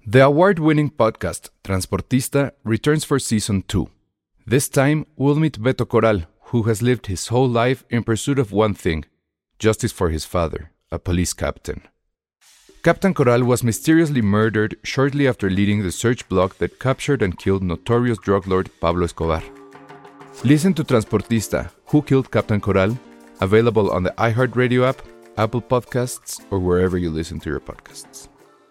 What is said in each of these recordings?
The award-winning podcast Transportista returns for Season 2. This time, we'll meet Beto Corral, who has lived his whole life in pursuit of one thing: justice for his father, a police captain. Captain Corral was mysteriously murdered shortly after leading the search block that captured and killed notorious drug lord Pablo Escobar. Listen to Transportista, Who Killed Captain Corral? Available on the iHeartRadio app, Apple Podcasts, or wherever you listen to your podcasts.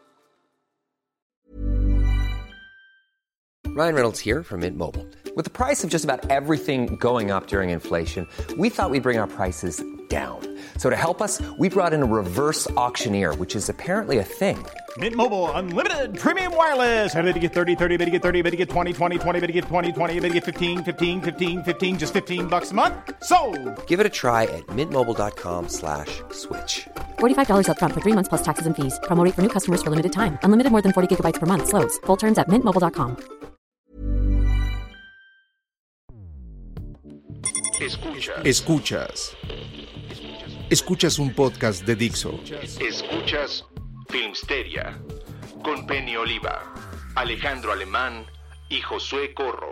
Ryan Reynolds here from Mint Mobile. With the price of just about everything going up during inflation, we thought we'd bring our prices down. So to help us, we brought in a reverse auctioneer, which is apparently a thing. Mint Mobile Unlimited Premium Wireless. How to get 30, 30, bit to get 30, bit to get 20, 20, 20, bit to get 20, 20, bit to get 15, 15, 15, 15, just $15 a month? Sold! Give it a try at mintmobile.com/switch. $45 up front for 3 months plus taxes and fees. Promo rate for new customers for limited time. Unlimited more than 40 gigabytes per month. Slows full terms at mintmobile.com. Escuchas un podcast de Dixo. Escuchas Filmsteria con Penny Oliva, Alejandro Alemán y Josué Corro.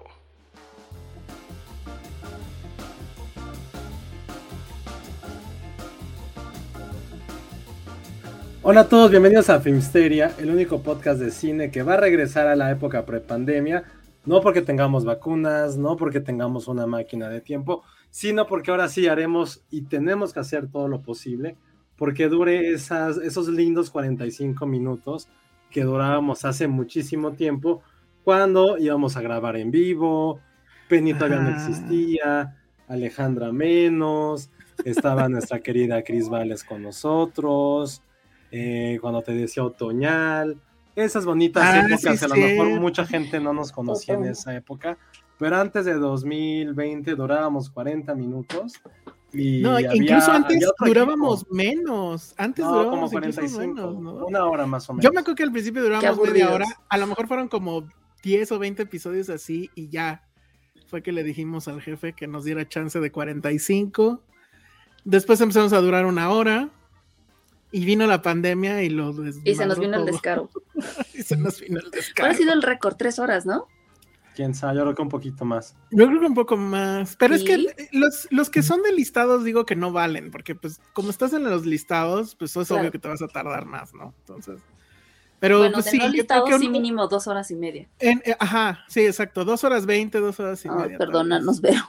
Hola a todos, bienvenidos a Filmsteria, el único podcast de cine que va a regresar a la época prepandemia, no porque tengamos vacunas, no porque tengamos una máquina de tiempo, sino porque ahora sí haremos y tenemos que hacer todo lo posible porque dure esos lindos 45 minutos que durábamos hace muchísimo tiempo cuando íbamos a grabar en vivo. Penny todavía no existía, Alejandra menos, estaba nuestra querida Cris Vales con nosotros, cuando te decía otoñal, esas bonitas épocas, sí, a lo mejor mucha gente no nos conocía en esa época, pero antes de 2020 durábamos 40 minutos. Y no, incluso antes durábamos menos. Antes durábamos como 45, menos, ¿no? Una hora más o menos. Yo me acuerdo que al principio durábamos media hora. A lo mejor fueron como 10 o 20 episodios así y ya fue que le dijimos al jefe que nos diera chance de 45. Después empezamos a durar una hora y vino la pandemia y se nos vino el descaro. Y se nos vino el descaro. ¿Cuál ha sido el récord? 3 horas, ¿no? Quién sabe, yo creo que un poquito más. Yo creo que un poco más. Pero ¿Sí? Es que los que son de listados digo que no valen, porque pues como estás en los listados, pues es obvio que te vas a tardar más, ¿no? Entonces. Pero bueno, pues de sí, no listados creo que sí mínimo 2 horas y media. Ajá, sí, exacto. 2 horas 20, 2 horas y media. Perdónanos, pero.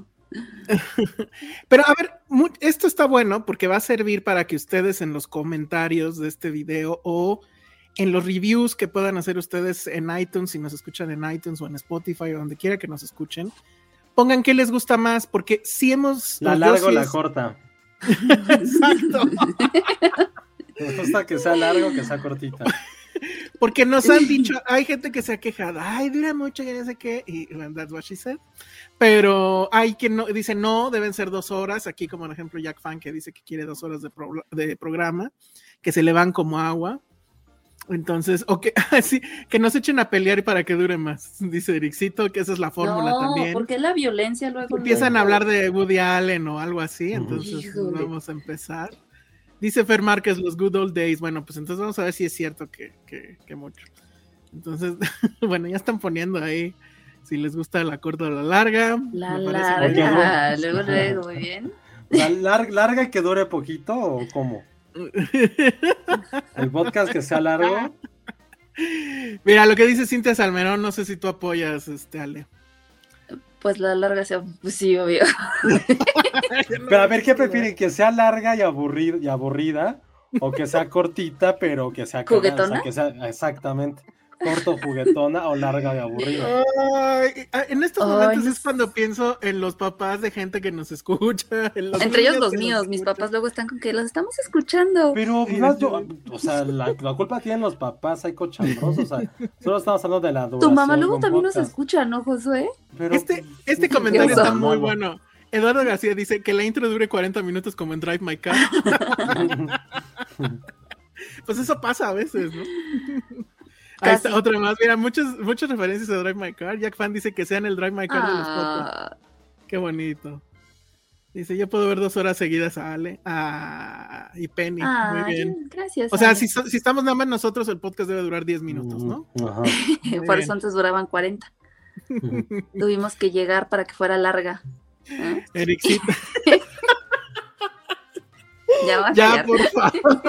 Pero a ver, esto está bueno porque va a servir para que ustedes en los comentarios de este video o en los reviews que puedan hacer ustedes en iTunes, si nos escuchan en iTunes o en Spotify o donde quiera que nos escuchen, pongan qué les gusta más, porque si hemos... La larga o la corta. Exacto. Me gusta que sea largo o que sea cortita. Porque nos han dicho, hay gente que se ha quejado, ay, dura mucho, ya no sé qué, y that's what she said. Pero hay quien no, dice, no, deben ser 2 horas, aquí como por ejemplo Jack Fan, que dice que quiere 2 horas de programa, que se le van como agua. Entonces, sí, que nos echen a pelear para que dure más, dice Ericito, que esa es la fórmula también. No, porque la violencia luego... Empiezan a hablar de Woody Allen o algo así, entonces vamos a empezar. Dice Fer Márquez, los good old days. Bueno, pues entonces vamos a ver si es cierto que mucho. Entonces, bueno, ya están poniendo ahí si les gusta la corta o la larga. La larga, luego, muy bien. ¿La larga y que dure poquito o cómo? El podcast que sea largo. Mira, lo que dice Cintia Salmerón, no sé si tú apoyas, Ale. Pues la larga sea, pues sí, obvio. Pero a ver, ¿qué prefieren? ¿Que sea larga y aburrida? ¿O que sea cortita, pero que sea juguetona? O sea, que sea exactamente corto, juguetona o larga y aburrida. En estos momentos es cuando pienso en los papás de gente que nos escucha. Entre ellos los míos, mis papás luego están con que los estamos escuchando. Pero o sea, la culpa tienen los papás, hay cochambrosos, o sea, solo estamos hablando de la duración. Tu mamá luego también nos escucha, ¿no, Josué? Pero, este comentario está muy bueno. Eduardo García dice que la intro dure 40 minutos como en Drive My Car. Pues eso pasa a veces, ¿no? Ahí está otra más, mira, muchas referencias a Drive My Car. Jack Fan dice que sea en el Drive My Car de los podcasts. Qué bonito. Dice, yo puedo ver 2 horas seguidas a Ale y Penny. Muy bien. Gracias. O sea, si estamos nada más nosotros, el podcast debe durar 10 minutos, ¿no? Ajá. Por eso antes duraban 40. Tuvimos que llegar para que fuera larga. Ericito. Ya, por favor.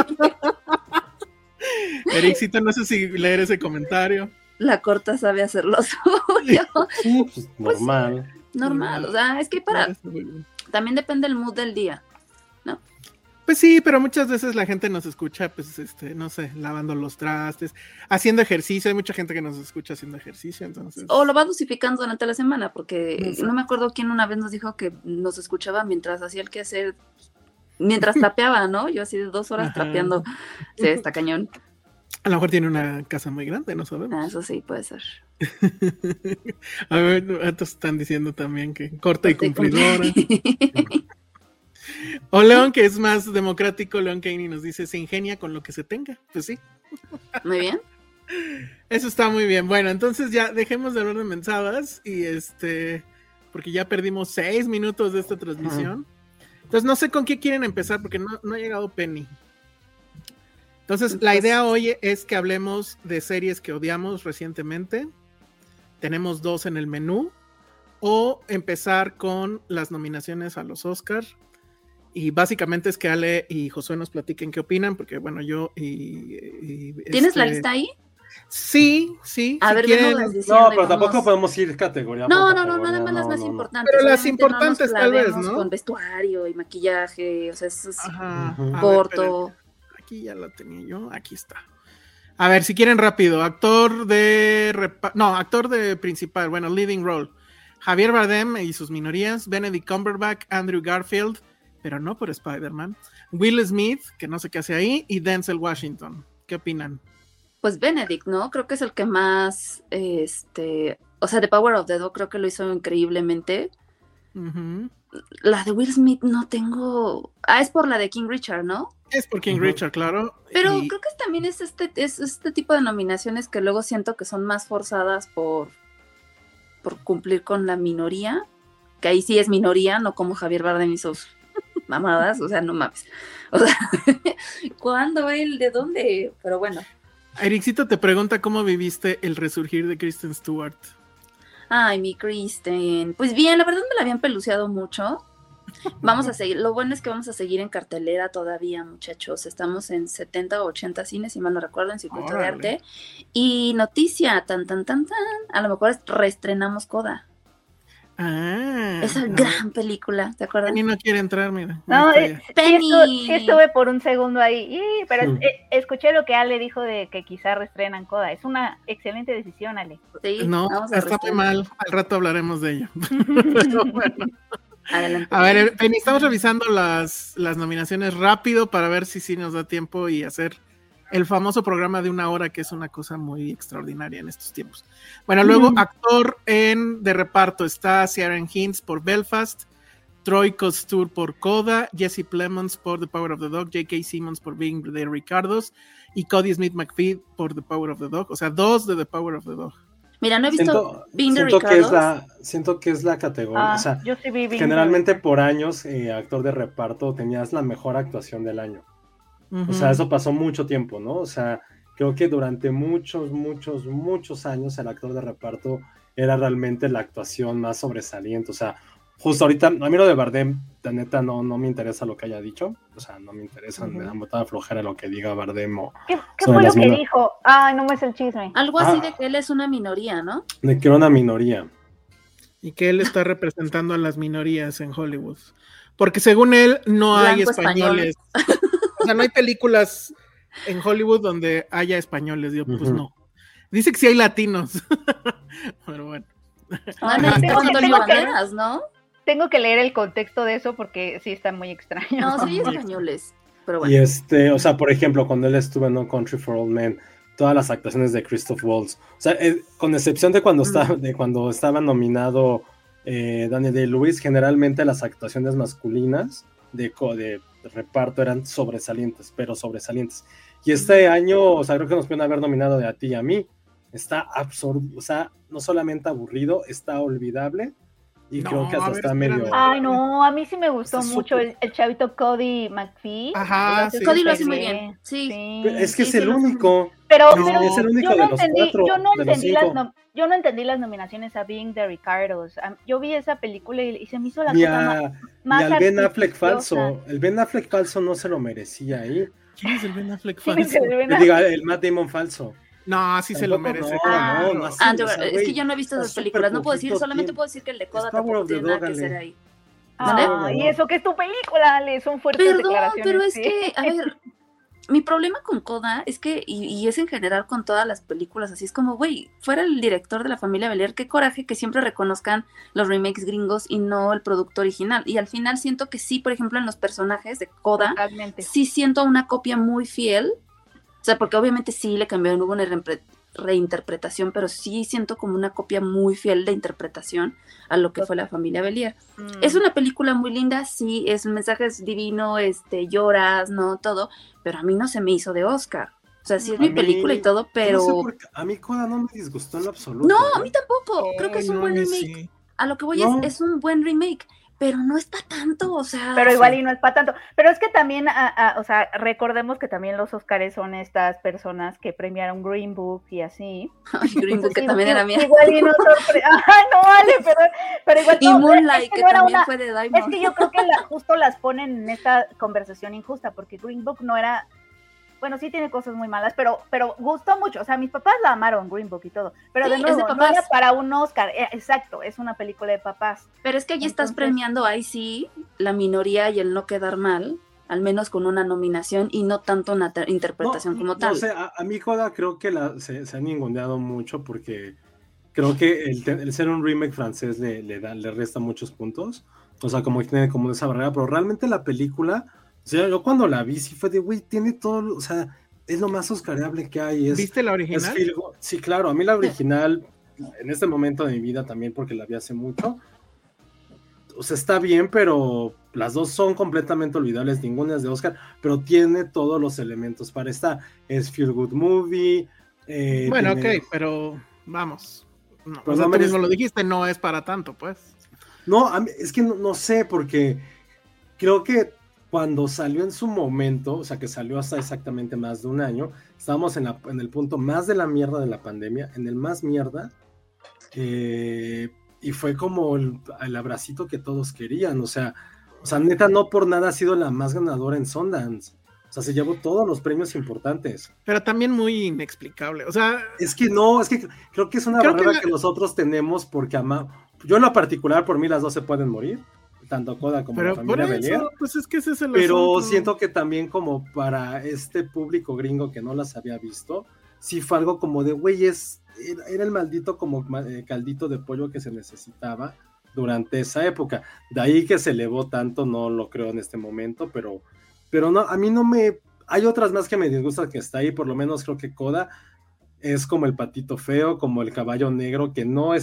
Ericito, no sé si leer ese comentario. La corta sabe hacer lo suyo. Sí, pues, normal. Normal, o sea, es que también depende el mood del día, ¿no? Pues sí, pero muchas veces la gente nos escucha, pues, no sé, lavando los trastes, haciendo ejercicio. Hay mucha gente que nos escucha haciendo ejercicio, entonces. O lo va dosificando durante la semana, porque no me acuerdo quién una vez nos dijo que nos escuchaba mientras hacía el quehacer, mientras trapeaba, ¿no? Yo así de 2 horas trapeando. Sí, está cañón. A lo mejor tiene una casa muy grande, no sabemos. Eso sí, puede ser. A ver, estos están diciendo también que corta y cumplidora. O León, que es más democrático, León Caney nos dice, se ingenia con lo que se tenga. Pues sí. Muy bien. Eso está muy bien. Bueno, entonces ya dejemos de hablar de mensadas y porque ya perdimos 6 minutos de esta transmisión. Entonces no sé con qué quieren empezar porque no ha llegado Penny. Entonces la idea hoy es que hablemos de series que odiamos recientemente. Tenemos 2 en el menú. O empezar con las nominaciones a los Oscars. Y básicamente es que Ale y Josué nos platiquen qué opinan, porque bueno, yo y ¿Tienes la lista ahí? Sí. A ver, quieren... No, pero tampoco podemos ir categoría por No, categoría. nada más las más importantes. Pero las importantes no tal vez, ¿no? Con vestuario y maquillaje, o sea, eso es corto. Aquí ya la tenía yo, aquí está. A ver, si quieren rápido, actor de principal, bueno, leading role. Javier Bardem y sus minorías, Benedict Cumberbatch, Andrew Garfield, pero no por Spider-Man, Will Smith, que no sé qué hace ahí, y Denzel Washington. ¿Qué opinan? Pues Benedict, ¿no? Creo que es el que más, o sea, The Power of the Dog creo que lo hizo increíblemente. Uh-huh. La de Will Smith no tengo... es por la de King Richard, ¿no? Es por King Richard, claro. Pero creo que también es este tipo de nominaciones que luego siento que son más forzadas por cumplir con la minoría, que ahí sí es minoría, no como Javier Bardem y sus mamadas, o sea, no mames. O sea, ¿cuándo él? ¿De dónde? Pero bueno. Ericito te pregunta cómo viviste el resurgir de Kristen Stewart. Ay, mi Kristen. Pues bien, la verdad me la habían peluceado mucho. Vamos a seguir, lo bueno es que vamos a seguir en cartelera todavía, muchachos. Estamos en 70 o 80 cines, si mal no recuerdo, en Circuito de Arte. Y noticia, tan, a lo mejor reestrenamos Coda. Esa gran película, ¿te acuerdas? Penny no quiere entrar, mira. No, Penny. Sí estuve por un segundo ahí, pero escuché lo que Ale dijo de que quizá reestrenan Coda. Es una excelente decisión, Ale. Sí, no, está muy mal. Al rato hablaremos de ello. Pero bueno. Adelante. A ver, Penny, estamos revisando las nominaciones rápido para ver si sí nos da tiempo y hacer el famoso programa de 1 hora, que es una cosa muy extraordinaria en estos tiempos. Bueno, luego actor de reparto está Ciarán Hinds por Belfast, Troy Kotsur por Coda, Jesse Plemons por The Power of the Dog, J.K. Simmons por Being the Ricardos y Cody Smith McPhee por The Power of the Dog, o sea, 2 de The Power of the Dog. Mira, no he visto Being the Ricardos. Siento que es la categoría, o sea, yo sí vi generalmente por años actor de reparto tenías la mejor actuación del año. O sea, eso pasó mucho tiempo, ¿no? O sea, creo que durante muchos años el actor de reparto era realmente la actuación más sobresaliente. O sea, justo ahorita, a mí lo de Bardem, la neta, no me interesa lo que haya dicho. O sea, no me interesa, me da mucha flojera lo que diga Bardem. ¿Qué fue lo que dijo? No me es el chisme. Algo así de que él es una minoría, ¿no? De que era una minoría. Y que él está representando a las minorías en Hollywood. Porque según él, no hay españoles. O sea, no hay películas en Hollywood donde haya españoles. Yo, pues no. Dice que sí hay latinos. Pero bueno. Tengo que leer el contexto de eso porque sí está muy extraño. No, sí hay españoles. Pero bueno. Y o sea, por ejemplo, cuando él estuvo en No Country for Old Men, todas las actuaciones de Christoph Waltz, o sea, con excepción de cuando estaba nominado Daniel Day-Lewis, generalmente las actuaciones masculinas de reparto eran sobresalientes. Y este año, o sea, creo que nos pueden haber nominado a ti y a mí. Está absurdo, o sea, no solamente aburrido, está olvidable. Y No, creo que a hasta ver, está espérame. medio... Ay, no, a mí sí me gustó Está mucho súper. el chavito Cody McPhee. Ajá, Lo hace sí. Cody lo hace súper muy bien. Sí. Pero es que Sí, es el sí, lo hace muy único. Pero, No, pero Es el único yo no de los entendí, cuatro, yo no de los entendí las cinco. yo no entendí las nominaciones a Being the Ricardos. Yo vi esa película y se me hizo la Ni, cosa a, ni más al Ben Affleck artificiosa. falso. El Ben Affleck falso no se lo merecía ahí. ¿Quién es el Ben Affleck ¿Quién es falso? el Ben Yo Affleck? digo, el Matt Damon falso. No, sí se lo Tampoco, merece. no, claro. no, así, Andrew, o sea, es güey, que yo no he visto está esas películas, no puedo decir, súper solamente poquito puedo decir que el de Coda Power tampoco of the tiene nada Dog, que hacer Ale. ahí. ¿Mande? Y eso que es tu película, Ale, son fuertes Perdón, declaraciones. pero es sí. que, a ver, mi problema con Coda es que, y es en general con todas las películas, así es como, güey, fuera el director de La Familia Belier, qué coraje que siempre reconozcan los remakes gringos y no el producto original. Y al final siento que sí, por ejemplo, en los personajes de Coda, Totalmente. sí siento una copia muy fiel. O sea, porque obviamente sí le cambiaron, hubo una reinterpretación, pero sí siento como una copia muy fiel de interpretación a lo que fue La Familia Belier. Es una película muy linda, sí, el mensaje es divino, lloras, ¿no? Todo, pero a mí no se me hizo de Oscar. O sea, sí es mi película y todo, pero... No sé por qué, a mí Coda no me disgustó en lo absoluto. No, ¿eh? a mí tampoco. Creo que es un buen remake. Sí. A lo que voy No. es un buen remake, pero no es para tanto, o sea... Pero igual y no es para tanto. Pero es que también, o sea, recordemos que también los Óscares son estas personas que premiaron Green Book y así. Ay, Green Book, que Sí, también era mía. Igual y no Ay, no vale, pero igual Y no, Moonlight, es que no era también una- fue de Es Diamond. que yo creo que justo las ponen en esta conversación injusta, porque Green Book no era, bueno, sí tiene cosas muy malas, pero gustó mucho. O sea, mis papás la amaron, Green Book y todo. Pero Sí, de es nuevo, de no papás. era para un Oscar. Exacto, es una película de papás. Pero es que allí estás Entonces- premiando ahí sí la minoría y el no quedar mal, al menos con una nominación y no tanto una interpretación como tal. No sé, a mí Coda creo que se han ninguneado mucho porque creo que el ser un remake francés le resta muchos puntos. O sea, como que tiene como esa barrera, pero realmente la película, o sea, yo cuando la vi sí fue de, güey, tiene todo, o sea, es lo más oscareable que hay. ¿Viste la original? Sí, claro, a mí la original, en este momento de mi vida también, porque la vi hace mucho, o sea, está bien, pero las dos son completamente olvidables, ninguna es de Oscar, pero tiene todos los elementos para esta. Es Feel Good Movie. Bueno, tiene- ok, pero vamos. No, Pero o sea, no tú merece- mismo lo dijiste, no es para tanto, pues. No, es que no sé, porque creo que cuando salió en su momento, o sea, que salió hasta exactamente más de un año, estábamos en el punto más de la mierda de la pandemia, en el más mierda, y fue como el abracito que todos querían, o sea, neta, no por nada ha sido la más ganadora en Sundance. O sea, se llevó todos los premios importantes. Pero también muy inexplicable. O sea, Es que no, es que creo que es una Creo que barrera que nosotros tenemos porque yo en lo particular, por mí las dos se pueden morir, tanto Coda como la pero por familia Belier. eso, pues es que ese es el Pero asunto. siento que también como para este público gringo que no las había visto, sí fue algo como de, güey, era el maldito como caldito de pollo que se necesitaba durante esa época. De ahí que se elevó tanto, no lo creo en este momento, pero no, a mí no me... Hay otras más que me disgustan que está ahí, por lo menos creo que Coda es como el patito feo, como el caballo negro, que no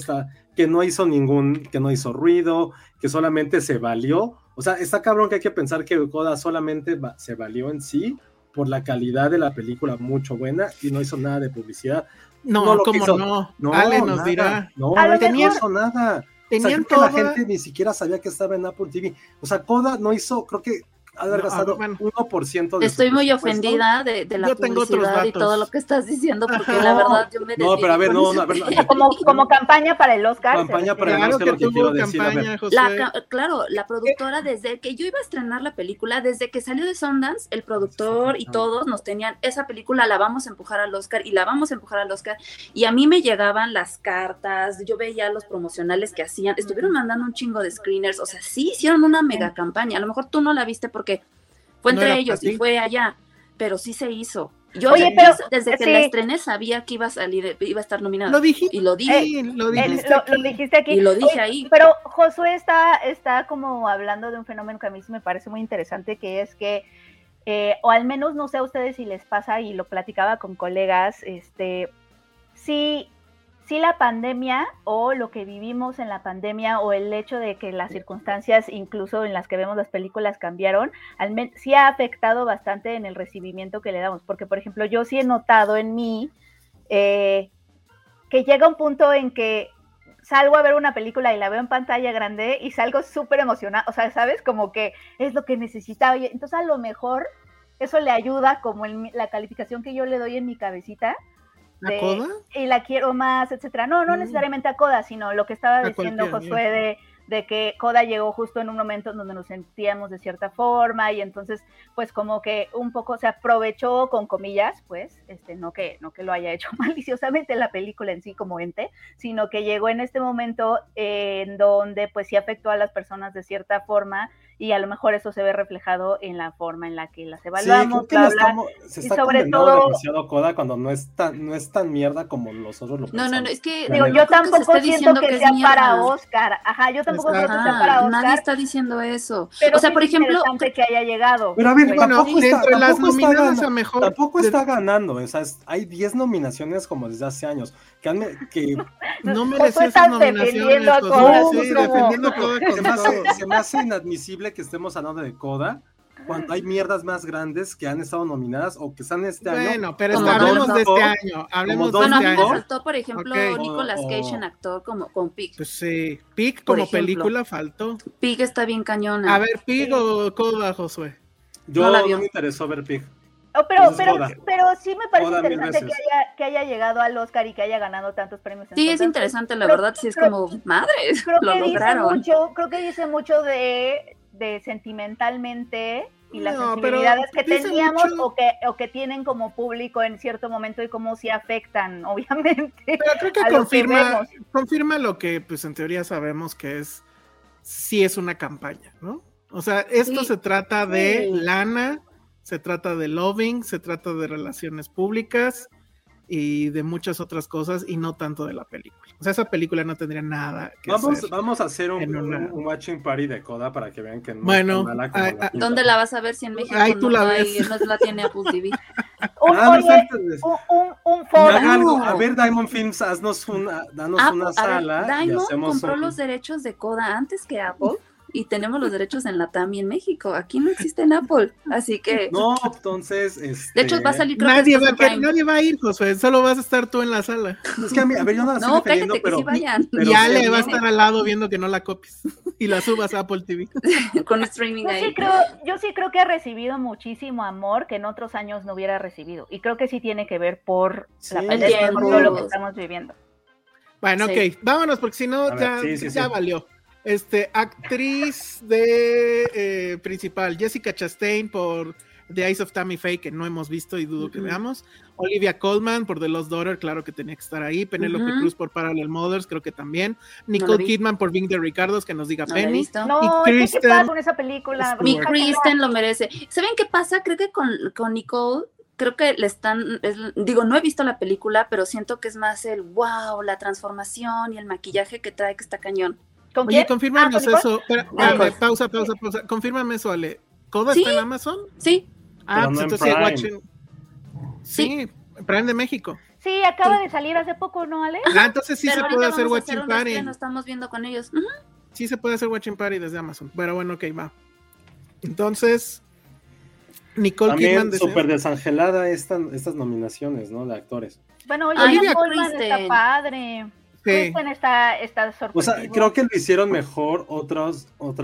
hizo ruido, que solamente se valió. O sea, está cabrón que hay que pensar que Coda solamente se valió en sí por la calidad de la película, mucho buena, y no hizo nada de publicidad. No, lo ¿cómo quiso. no? Ale nos nada. dirá. No, A lo no mejor hizo nada. O sea, Tenían creo que la toda- gente ni siquiera sabía que estaba en Apple TV. O sea, Coda no hizo, creo que ha de haber No, gastado bueno. 1% de Estoy su muy presupuesto. ofendida de la Yo tengo otros publicidad y datos. todo lo que estás diciendo, porque Ajá. la verdad yo me No, pero a ver, desligo no, con a ver, eso. Como campaña para el Oscar. Campaña para el Claro Oscar, que lo que quiero tuvo decir, a ver. campaña, Josué. Claro, la productora, desde que yo iba a estrenar la película, desde que salió de Sundance, el productor y todos nos tenían, esa película la vamos a empujar al Oscar y la vamos a empujar al Oscar, y a mí me llegaban las cartas, yo veía los promocionales que hacían, estuvieron mandando un chingo de screeners, o sea, sí hicieron una mega campaña, a lo mejor tú no la viste porque fue No entre era ellos para y ti. fue allá, pero sí se hizo. Yo Oye, desde que sí. la estrené sabía que iba a salir, iba a estar nominada. Lo dijiste. Y lo dije. Sí, lo Lo dijiste. aquí. dijiste aquí. Y lo dije Oye, ahí. Pero Josué está como hablando de un fenómeno que a mí sí me parece muy interesante, que es que, o al menos no sé a ustedes si les pasa, y lo platicaba con colegas, sí la pandemia o lo que vivimos en la pandemia o el hecho de que las circunstancias incluso en las que vemos las películas cambiaron, sí ha afectado bastante en el recibimiento que le damos, porque por ejemplo yo sí he notado en mí que llega un punto en que salgo a ver una película y la veo en pantalla grande y salgo súper emocionada, o sea, ¿sabes? Como que es lo que necesitaba. Entonces, a lo mejor eso le ayuda como en la calificación que yo le doy en mi cabecita. ¿A Coda? Y la quiero más, etcétera. No necesariamente a Coda, sino lo que estaba diciendo Josué de que Coda llegó justo en un momento en donde nos sentíamos de cierta forma y entonces pues como que un poco se aprovechó con comillas, pues, no que lo haya hecho maliciosamente la película en sí como ente, sino que llegó en este momento en donde pues sí afectó a las personas de cierta forma y a lo mejor eso se ve reflejado en la forma en la que las evaluamos, se está y sobre condenando todo demasiado Coda cuando no es tan mierda como nosotros lo pensamos. No, es que digo, yo tampoco siento que sea para Oscar. Ajá, yo tampoco creo que sea para Oscar. Nadie está diciendo eso. Pero o sea, sí por ejemplo, interesante que haya llegado. Pero a ver, tampoco está ganando, o sea, hay 10 nominaciones como desde hace años, que no merecía esas nominaciones, defendiendo a Coda. Se me hace inadmisible que estemos hablando de Coda cuando hay mierdas más grandes que han estado nominadas o que están este año. Bueno, pero hablemos de este año. Hablemos de este año. A mí me año. faltó, por ejemplo, Nicolas Cage en actor con Pig. Pues sí, Pig como película faltó. Pig está bien cañona. A ver, Pig o Coda, Josué. Yo no me interesó ver Pig. Pero sí me parece interesante que haya llegado al Oscar y que haya ganado tantos premios. Sí, es interesante, la verdad, sí es como, madres, lo lograron. Creo que dice mucho de sentimentalmente y las sensibilidades que teníamos o que tienen como público en cierto momento y cómo sí afectan, obviamente. Pero creo que confirma lo que pues en teoría sabemos que sí es una campaña, ¿no? O sea, esto se trata de lana, se trata de lobbying, se trata de relaciones públicas y de muchas otras cosas y no tanto de la película. O sea, esa película no tendría nada que hacer. Vamos a hacer un watching party de Coda para que vean que no es tan mala como la ¿dónde la vas a ver si en México tú la ves? no la tiene Apple TV? Un foro. A ver, Diamond Films, danos una sala. Diamond compró los derechos de Coda antes que Apple. Y tenemos los derechos en Latam y en México. Aquí no existe en Apple, así que... No, entonces... De hecho, va a salir... Nadie va a ir, Josué, solo vas a estar tú en la sala. Es que a ver, yo no la estoy defendiendo, cállate, que sí vayan. Y Ale va a estar al lado viendo que no la copies y la subas a Apple TV. Con streaming ahí. Yo sí creo que ha recibido muchísimo amor que en otros años no hubiera recibido. Y creo que sí tiene que ver por la pandemia, por todo lo que estamos viviendo. Bueno, ok, vámonos, porque si no, ya valió. Actriz de principal, Jessica Chastain por The Eyes of Tammy Faye, que no hemos visto y dudo que veamos. Olivia Colman por The Lost Daughter, claro que tenía que estar ahí. Penélope Cruz por Parallel Mothers, creo que también. Nicole Kidman por Being the Ricardos, que nos diga Penny. No, ¿qué pasa con esa película? Mi Kristen lo merece. ¿Saben qué pasa? Creo que con Nicole... Creo que no he visto la película, pero siento que es más el wow, la transformación y el maquillaje que trae que está cañón. Oye, confírmanos eso. Pausa. Confírmame eso, Ale. ¿Coda está en Amazon? Sí. Pues entonces Watching. Sí, Prime de México. Sí, acaba de salir hace poco, ¿no, Ale? Entonces sí se puede hacer Watching Party. Nos estamos viendo con ellos. Sí se puede hacer Watching Party desde Amazon. Pero bueno, ok, va. Entonces, Nicole Kidman súper desangelada estas nominaciones, ¿no? De actores. Bueno, Olivia Colman está padre. Sí. Está sorpresivo. O sea, creo que lo hicieron mejor otros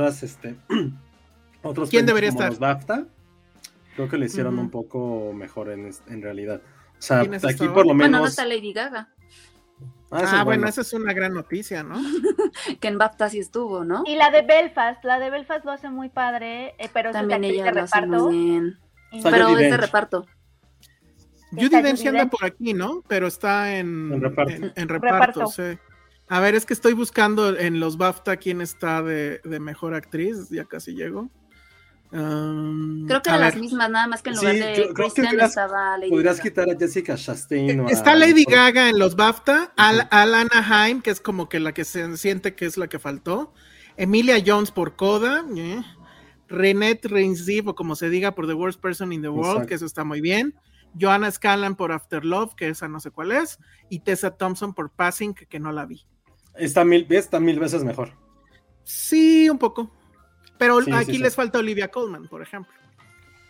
¿Quién debería estar? Los BAFTA. Creo que lo hicieron un poco mejor en realidad. O sea, aquí por lo menos... Bueno, no está Lady Gaga. Bueno, esa es una gran noticia, ¿no? Que en BAFTA sí estuvo, ¿no? Y la de Belfast lo hace muy padre, pero también es ella de reparto. Lo hace muy bien. Pero es de reparto. Judi Dench anda por aquí, ¿no? Pero está en reparto. Sí. A ver, es que estoy buscando en los BAFTA quién está de mejor actriz. Ya casi llego. Creo que eran las mismas, nada más que en lugar de Kristen estaba Lady podrías Gaga. Quitar a Jessica Chastain. Está Lady Gaga en los BAFTA, Alana Haim, que es como que la que se siente que es la que faltó, Emilia Jones por Coda, Renette Reinsdive, o como se diga, por The Worst Person in the World, que eso está muy bien, Joanna Scanlan por After Love, que esa no sé cuál es, y Tessa Thompson por Passing, que no la vi. Está mil veces mejor. Sí, un poco. Pero sí, aquí sí. les falta Olivia Colman, por ejemplo.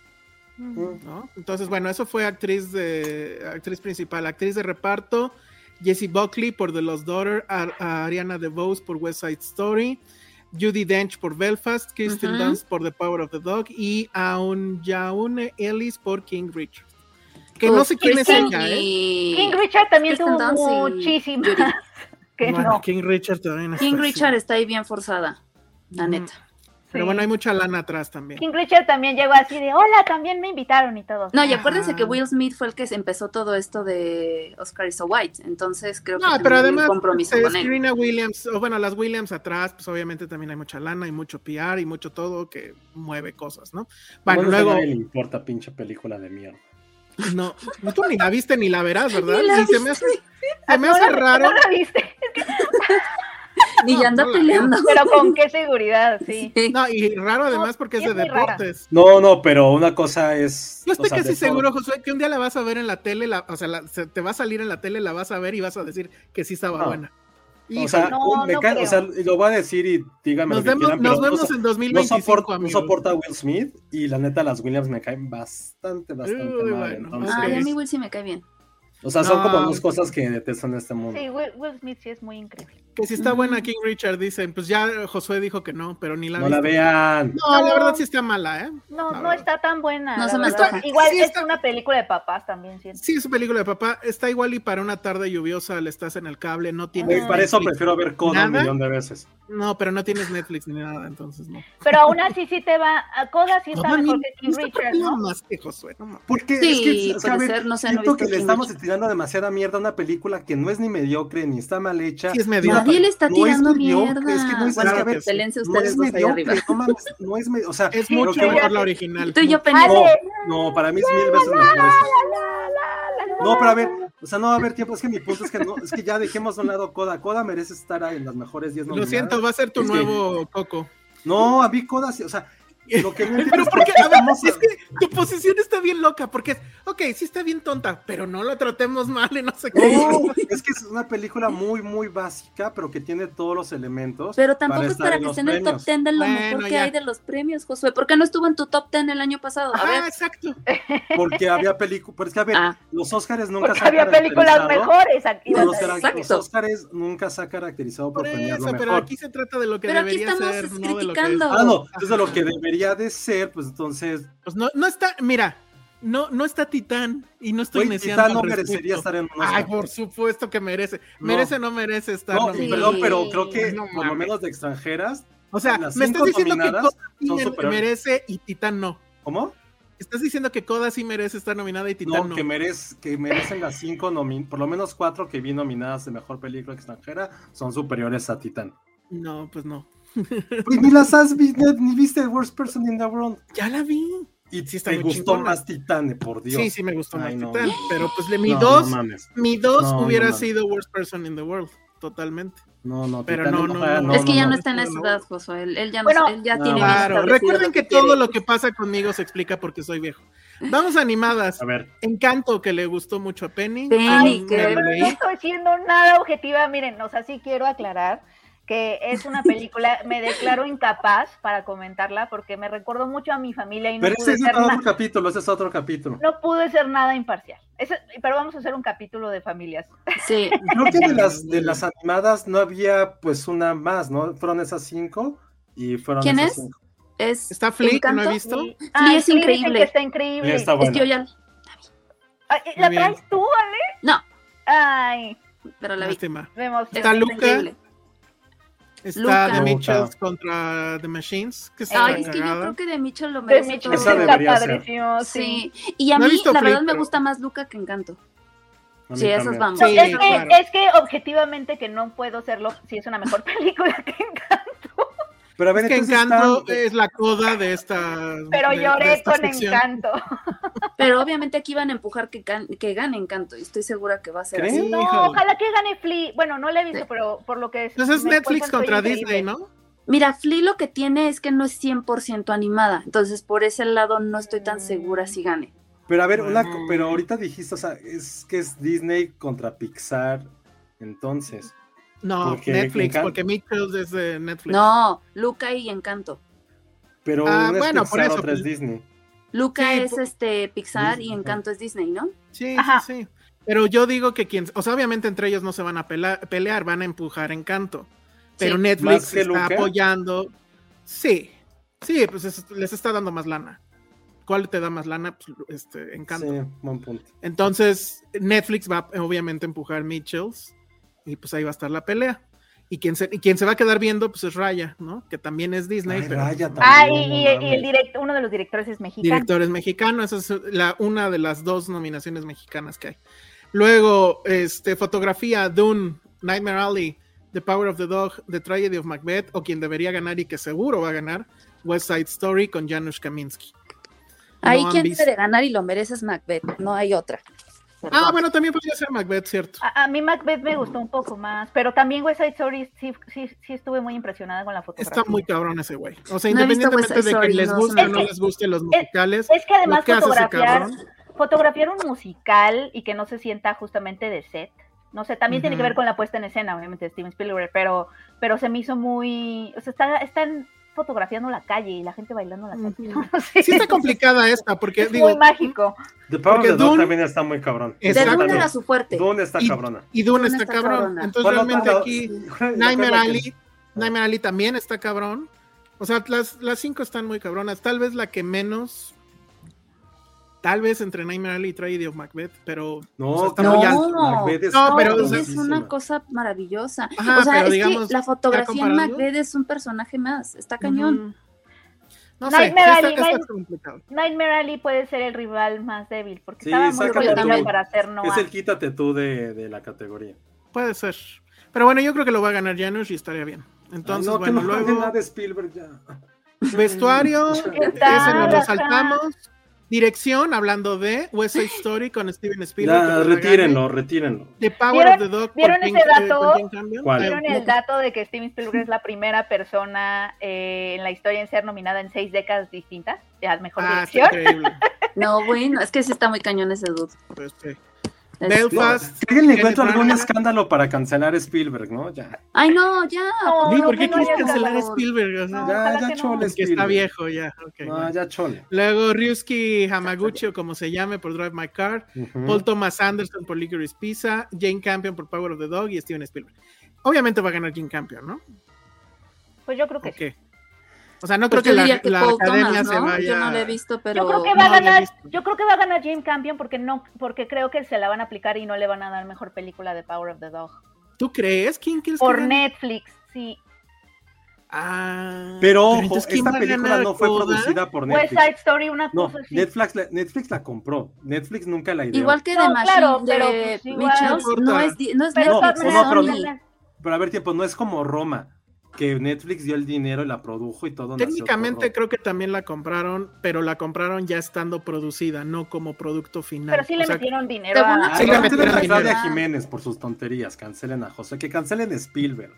¿No? Entonces, bueno, eso fue actriz principal. Actriz de reparto, Jessie Buckley por The Lost Daughter, a Ariana DeVos por West Side Story, Judi Dench por Belfast, Kirsten Dunst por The Power of the Dog y a Jaune Ellis por King Richard. Que no sé quién es ella, ¿eh? King Richard también tuvo muchísimas. Bueno, King Richard también está. King Richard está ahí bien forzada, la neta. Pero bueno, hay mucha lana atrás también. King Richard también llegó así de, hola, también me invitaron y todo. No, y acuérdense que Will Smith fue el que empezó todo esto de Oscar is so White, entonces creo que pero además, hay un compromiso con él. Serena Williams, o bueno, las Williams atrás, pues obviamente también hay mucha lana y mucho PR y mucho todo que mueve cosas, ¿no? Bueno, luego... A nadie le importa pinche película de mierda. No, tú ni la viste ni la verás, ¿verdad? Ni la y se me hace raro. No la viste. Y ya anda peleando. Pero con qué seguridad, sí. No, y raro además porque es de deportes. No, pero una cosa es... Yo estoy casi seguro, Josué, que un día la vas a ver en la tele, te va a salir en la tele, la vas a ver y vas a decir que sí estaba buena. O sea, lo voy a decir y dígame nos vemos en 2025, no soporta a Will Smith y la neta las Williams me caen bastante mal. Entonces... a mí Will sí me cae bien. O sea, son como dos cosas que detesto en este mundo. Sí, Will Smith sí es muy increíble. Que si está buena King Richard, dicen, pues ya Josué dijo que no, pero ni la no la vean. No, la verdad sí está mala, ¿eh? No está tan buena. No se me antoja. Igual sí es una película de papás también, siento. Sí, es una película de papá. Está igual y para una tarde lluviosa le estás en el cable, no tienes para eso prefiero ver Coda un millón de veces. No, pero no tienes Netflix ni nada, entonces no. Pero aún así sí te va, a Coda sí está mejor que King Richard, ¿no? Más que Josué, no. Porque sí, es que a ver, siento que le estamos tirando demasiada mierda a una película que no es ni mediocre ni está mal hecha. Sí, es mediocre. Nadie le está tirando mierda. Es que no es mediocre. Pelense ustedes dos ahí arriba. No es mediocre, o sea, es mucho mejor la original. Tú y yo no, para mí es 1000 veces mejor. No, pero a ver, o sea, no va a haber tiempo, es que mi punto es que no, es que ya dejemos a un lado Coda. Coda merece estar en las mejores 10 nominadas. Lo siento, va a ser tu nuevo Coco. No, a mí Coda, o sea, lo que no pero porque, a ver, es que tu posición está bien loca, porque es, sí está bien tonta, pero no la tratemos mal y no sé qué. No, es que es una película muy, muy básica, pero que tiene todos los elementos. Pero tampoco es para que esté en el top 10 de lo mejor que hay de los premios, Josué. ¿Por qué no estuvo en tu top 10 el año pasado? Exacto. Porque había películas, pero es que a ver, los Oscars nunca se han caracterizado. Había películas mejores aquí. Los Oscars nunca se ha caracterizado por premiar lo mejor. Pero aquí se trata de lo que debería ser, no de lo que es. Es de lo que debería de ser, pues entonces... Pues no está, mira, no está Titán y no estoy neciando. Titán no merecería estar en un Oscar. Ay, por supuesto que merece. Merece o no merece estar. No, perdón, pero creo que por lo menos de extranjeras. O sea, me estás diciendo que Coda sí merece y Titán no. ¿Cómo? Estás diciendo que Coda sí merece estar nominada y Titán no. Que merecen las 5 por lo menos 4 que vi nominadas de mejor película extranjera son superiores a Titán. No, pues no. Pues ni las has visto, ni viste Worst Person in the World. Ya la vi. Y sí me gustó más Titán, por Dios. Sí me gustó más Titán. Pero pues mi 2 hubiera sido Worst Person in the World, totalmente. No, pero no. Es que ya no está en esa edad, Josué. Él ya tiene. Claro, recuerden que todo lo que pasa conmigo se explica porque soy viejo. Vamos animadas. A ver. Encanto, que le gustó mucho a Penny. Pero no estoy siendo nada objetiva. Miren, o sea, sí quiero aclarar que es una película, me declaro incapaz para comentarla porque me recordó mucho a mi familia y no pero pude ese es otro capítulo. No pude ser nada imparcial. Pero vamos a hacer un capítulo de familias. Sí. Creo que de las animadas no había pues una más, ¿no? Fueron esas 5 y fueron ¿Quién esas es? 5. ¿Está Flea, que no he visto? Flea es increíble. Está increíble. Está buena. Es que yo ya... ¿La traes tú, Ale? No. Ay. Pero la vi. Lástima. Está Luca. Está The Mitchells contra The Machines. Es que yo creo que The Mitchell lo merece. Esa debería ser. Sí. Y a mí, la verdad, me gusta más Luca que Encanto. Sí, esas vamos. Sí, es que objetivamente que no puedo serlo si es una mejor película que Encanto. Pero a ver, es que Encanto es la coda de esta. Pero lloré con sección. Encanto. Pero obviamente aquí van a empujar que gane Encanto y estoy segura que va a ser así. No, ojalá que gane Flea. Bueno, no la he visto, pero por lo que es. Entonces es Netflix contra Disney, ¿no? Mira, Flea lo que tiene es que no es 100% animada, entonces por ese lado no estoy tan segura si gane. Pero a ver, pero ahorita dijiste, o sea, es que es Disney contra Pixar, entonces. No, Netflix, porque Mitchell es de Netflix. No, Luca y Encanto. Pero uno es bueno, Pixar, por eso, otro es Disney. Luca es Pixar y Encanto es Disney, ¿no? Sí. Pero yo digo que obviamente entre ellos no se van a pelear, van a empujar Encanto. Pero Sí. Netflix ¿Más que está Luca? apoyando. Sí, pues les está dando más lana. ¿Cuál te da más lana? Pues Encanto. Sí, buen punto. Entonces, Netflix va obviamente a empujar Mitchells y pues ahí va a estar la pelea. Y quien se va a quedar viendo, pues es Raya, ¿no? Que también es Disney. Ay, pero Raya pues, también, y el uno de los directores es mexicano. director es mexicano, esa es una de las 2 nominaciones mexicanas que hay. Luego, fotografía, Dune, Nightmare Alley, The Power of the Dog, The Tragedy of Macbeth, o quien debería ganar y que seguro va a ganar, West Side Story con Janusz Kaminski. Ahí No han quien visto. debe ganar y lo merece es Macbeth, no hay otra. Ah, bueno, también podría ser Macbeth, cierto. A mí Macbeth me gustó un poco más, pero también West Side Story sí estuve muy impresionada con la fotografía. Está muy cabrón ese güey. O sea, No he visto independientemente West Side de que Story, les no, guste o es no que- les gusten los musicales. Es que además lo que hace ese cabrón- fotografiar un musical y que no se sienta justamente de set. No sé, también tiene que ver con la puesta en escena, obviamente, de Steven Spielberg, pero se me hizo muy... O sea, están fotografiando la calle y la gente bailando en la calle. No sé. Sí está complicada esta, porque Es digo... muy mágico. The Power of Porque the Dog Dune- también está muy cabrón. De Exacto. Dune era su fuerte. Dune está cabrona. Y Dune Dune está está cabrón. cabrona. Entonces Bueno, realmente pero- aquí Recuerda Nightmare que- Alley también está cabrón. O sea, las 5 están muy cabronas. Tal vez la que menos... Tal vez entre Nightmare Alley y Tragedy of Macbeth, pero No, o sea, está no. muy alto. Macbeth es No, pero, es cabroncísima. una cosa maravillosa. Ajá, o sea, pero es digamos, que la ya fotografía en comparando. Macbeth es un personaje más, está cañón. Ujú. No sé, Nightmare sí está- Alley, está complicado. Nightmare Alley puede ser el rival más débil, porque Sí, estaba muy sácate relacionada tú. para hacer Noah. Es el quítate tú de la categoría. Puede ser. Pero bueno, yo creo que lo va a ganar Janusz y estaría bien. Entonces, no, bueno, que no gane luego nada de Spielberg ya. vestuario, ¿Qué tal? ese nos lo Ajá. saltamos. Dirección, hablando de West Side Story con Steven Spielberg. Ya, que pues la retírenlo. gane. The Power of the Dog. ¿Vieron con ese dato? con Jane Campion. ¿Cuál? ¿Vieron el dato de que Steven Spielberg es la primera persona en la historia en ser nominada en 6 décadas distintas a mejor Ah, está dirección? increíble. No, bueno, es que sí está muy cañón ese dude. Pues, sí. Es- Belfast. Que alguien le encuentra Kenneth algún Branagh. escándalo para cancelar a Spielberg, ¿no? Ya. Ay, no, ya. No, Sí, no, ¿por qué que no quieres haya cancelar a acabado. Spielberg? O sea, No, Ya ojalá que no. chole que Spielberg. está viejo ya. Ok, No, bueno. ya chole. Luego Ryusuke Hamaguchi, o como se llame, por Drive My Car. Ujú. Paul Thomas Anderson por Licorice Pizza. Jane Campion por Power of the Dog. Y Steven Spielberg. Obviamente va a ganar Jane Campion, ¿no? Pues yo creo que ¿O sí. qué? O sea, no Pues creo yo que diría que la Paul academia Thomas, se ¿no? vaya... Yo no lo he visto, pero... Yo creo que va a no lo he ganar, visto. yo creo que va a ganar Jane Campion porque creo que se la van a aplicar y no le van a dar mejor película de Power of the Dog. ¿Tú crees? ¿Quién crees Por que gane? Netflix, sí. Ah, Pero ojo, entonces, ¿quién esta va a película ganar, no fue Coda? producida por West Netflix. Side Story, una No, cosa así. Netflix la compró. Netflix nunca la ideó. Igual que No, de Machine claro, de pero, pues, igual. Mitchell, No no importa. es Pero No, Netflix, de es todas pero- maneras, Pero a ver, tiempo, no es como Roma, que Netflix dio el dinero y la produjo y todo. nació Técnicamente por creo que también la compraron, pero la compraron ya estando producida, no como producto final. pero sí le O sea, metieron dinero según a... la- Sí, le Ay, metieron cancelen a dinero. Claudia Jiménez por sus tonterías. Cancelen a José. Que cancelen a Spielberg.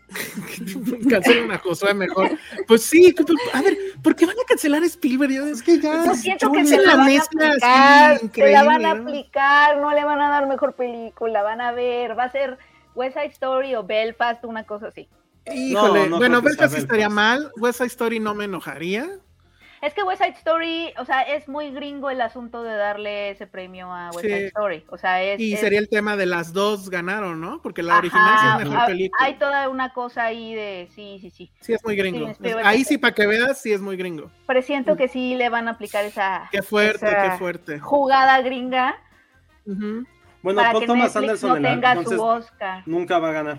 cancelen a Josué mejor. Pues sí, a ver, ¿por qué van a cancelar a Spielberg? Es que ya Yo siento que es se la la van a mezcla aplicar, así, se la van a increíble, ¿no? aplicar, no le van a dar mejor película, van a ver, va a ser West Side Story o Belfast, una cosa así. Híjole, No bueno, creo que sea Belfast estaría Belfast. mal, West Side Story no me enojaría. Es que West Side Story, o sea, es muy gringo el asunto de darle ese premio a West Sí. Side Story, o sea, Y es- sería el tema de las dos ganaron, ¿no? Porque la Ajá, original sí es mejor película. hay toda una cosa ahí de, sí, Sí, es muy gringo. Sí, Spielberg. Ahí sí, para que veas, sí es muy gringo. presiento que sí le van a aplicar esa, Qué fuerte, esa qué fuerte. jugada gringa Ujú. Bueno, para Paul que Thomas Netflix Anderson no en la- tenga entonces su Oscar. nunca va a ganar.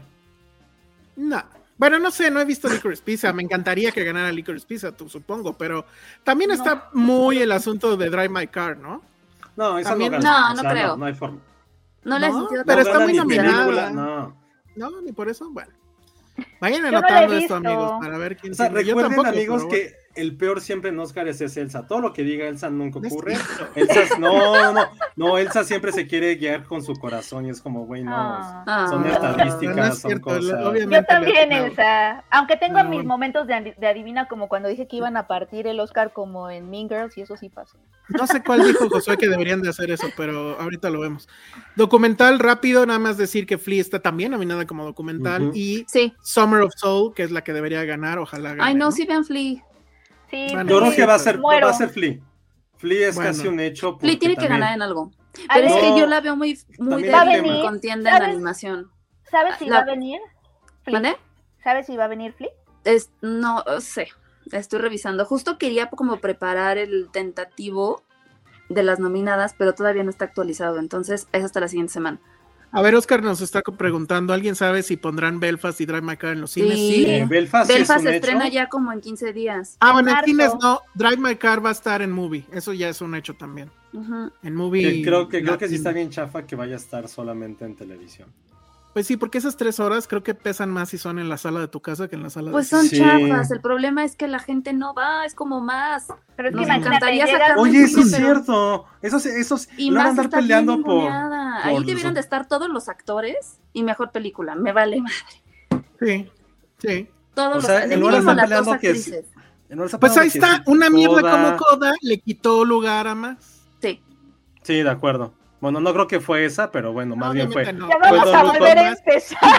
No. Bueno, no sé, no he visto Licorice Pizza. Me encantaría que ganara Licorice Pizza, supongo, pero también está muy el asunto de Drive My Car, ¿no? No, esa También- no gana. No, O no sea, creo. No hay forma. No le he No, sentido pero No está gana muy ni nominada. película, No. No, ni por eso. Bueno. Vayan Yo no la he anotando esto, visto. amigos, para ver quién O sea, tiene. Yo recuerden, tampoco, amigos, pero que el peor siempre en Oscars es Elsa. Todo lo que diga Elsa nunca No es ocurre. cierto. Elsa, no, Elsa siempre se quiere guiar con su corazón y es como, güey, no. Ah. Son No, estadísticas, no es son cierto, cosas. obviamente. Yo también, le- Elsa. Aunque tengo No, mis bueno. momentos de adivina, como cuando dije que iban a partir el Oscar como en Mean Girls, y eso sí pasó. No sé cuál dijo Josué que deberían de hacer eso, pero ahorita lo vemos. Documental rápido, nada más decir que Flea está también nominada como documental Ujú. y Sí. Summer of Soul, que es la que debería ganar, ojalá gane. Ay, no, sí vean Flea. Sí, Bueno, Yo creo sí, que va a ser muero. Flea. Flea es Bueno. casi un hecho. Flea porque tiene que también ganar en algo. Pero es ver, que yo la veo muy También va a débil, venir, muy contienda en la ¿sabes? animación. ¿Sabes si La- va a venir? Flip? ¿Mande? ¿Sabes si va a venir Flip? No sé, estoy revisando. Justo quería como preparar el tentativo de las nominadas, pero todavía no está actualizado, entonces es hasta la siguiente semana. A ver, Oscar nos está preguntando, ¿alguien sabe si pondrán Belfast y Drive My Car en los cines? Sí. Belfast, sí es Belfast un se estrena hecho. ya como en 15 días. Bueno, en Marzo. cines no, Drive My Car va a estar en Movie, eso ya es un hecho también. Ujú. En Movie. Creo que sí Latino. está bien chafa que vaya a estar solamente en televisión. Pues sí, porque esas 3 horas creo que pesan más si son en la sala de tu casa que en la sala Pues de son Sí. chafas, el problema es que la gente no va, es como más. Pero es que Nos imagínate, encantaría llegas- sacar Oye, eso es pero- cierto. Esos Y no van a más andar está bien peleando por. ninguneada. Ahí por debieron de estar todos los actores y mejor película, me vale madre. Sí, sí. Todos O sea, los en mínimo lugar de estar las peleando dos que es- actrices. Pues ahí Que está, sí, una mierda Coda. como Coda le quitó lugar a más. Sí. Sí, de acuerdo. Bueno, no creo que fue esa, pero bueno, más bien fue. Obviamente no. Ya Pues vamos Don a Luke volver a Thomas. empezar.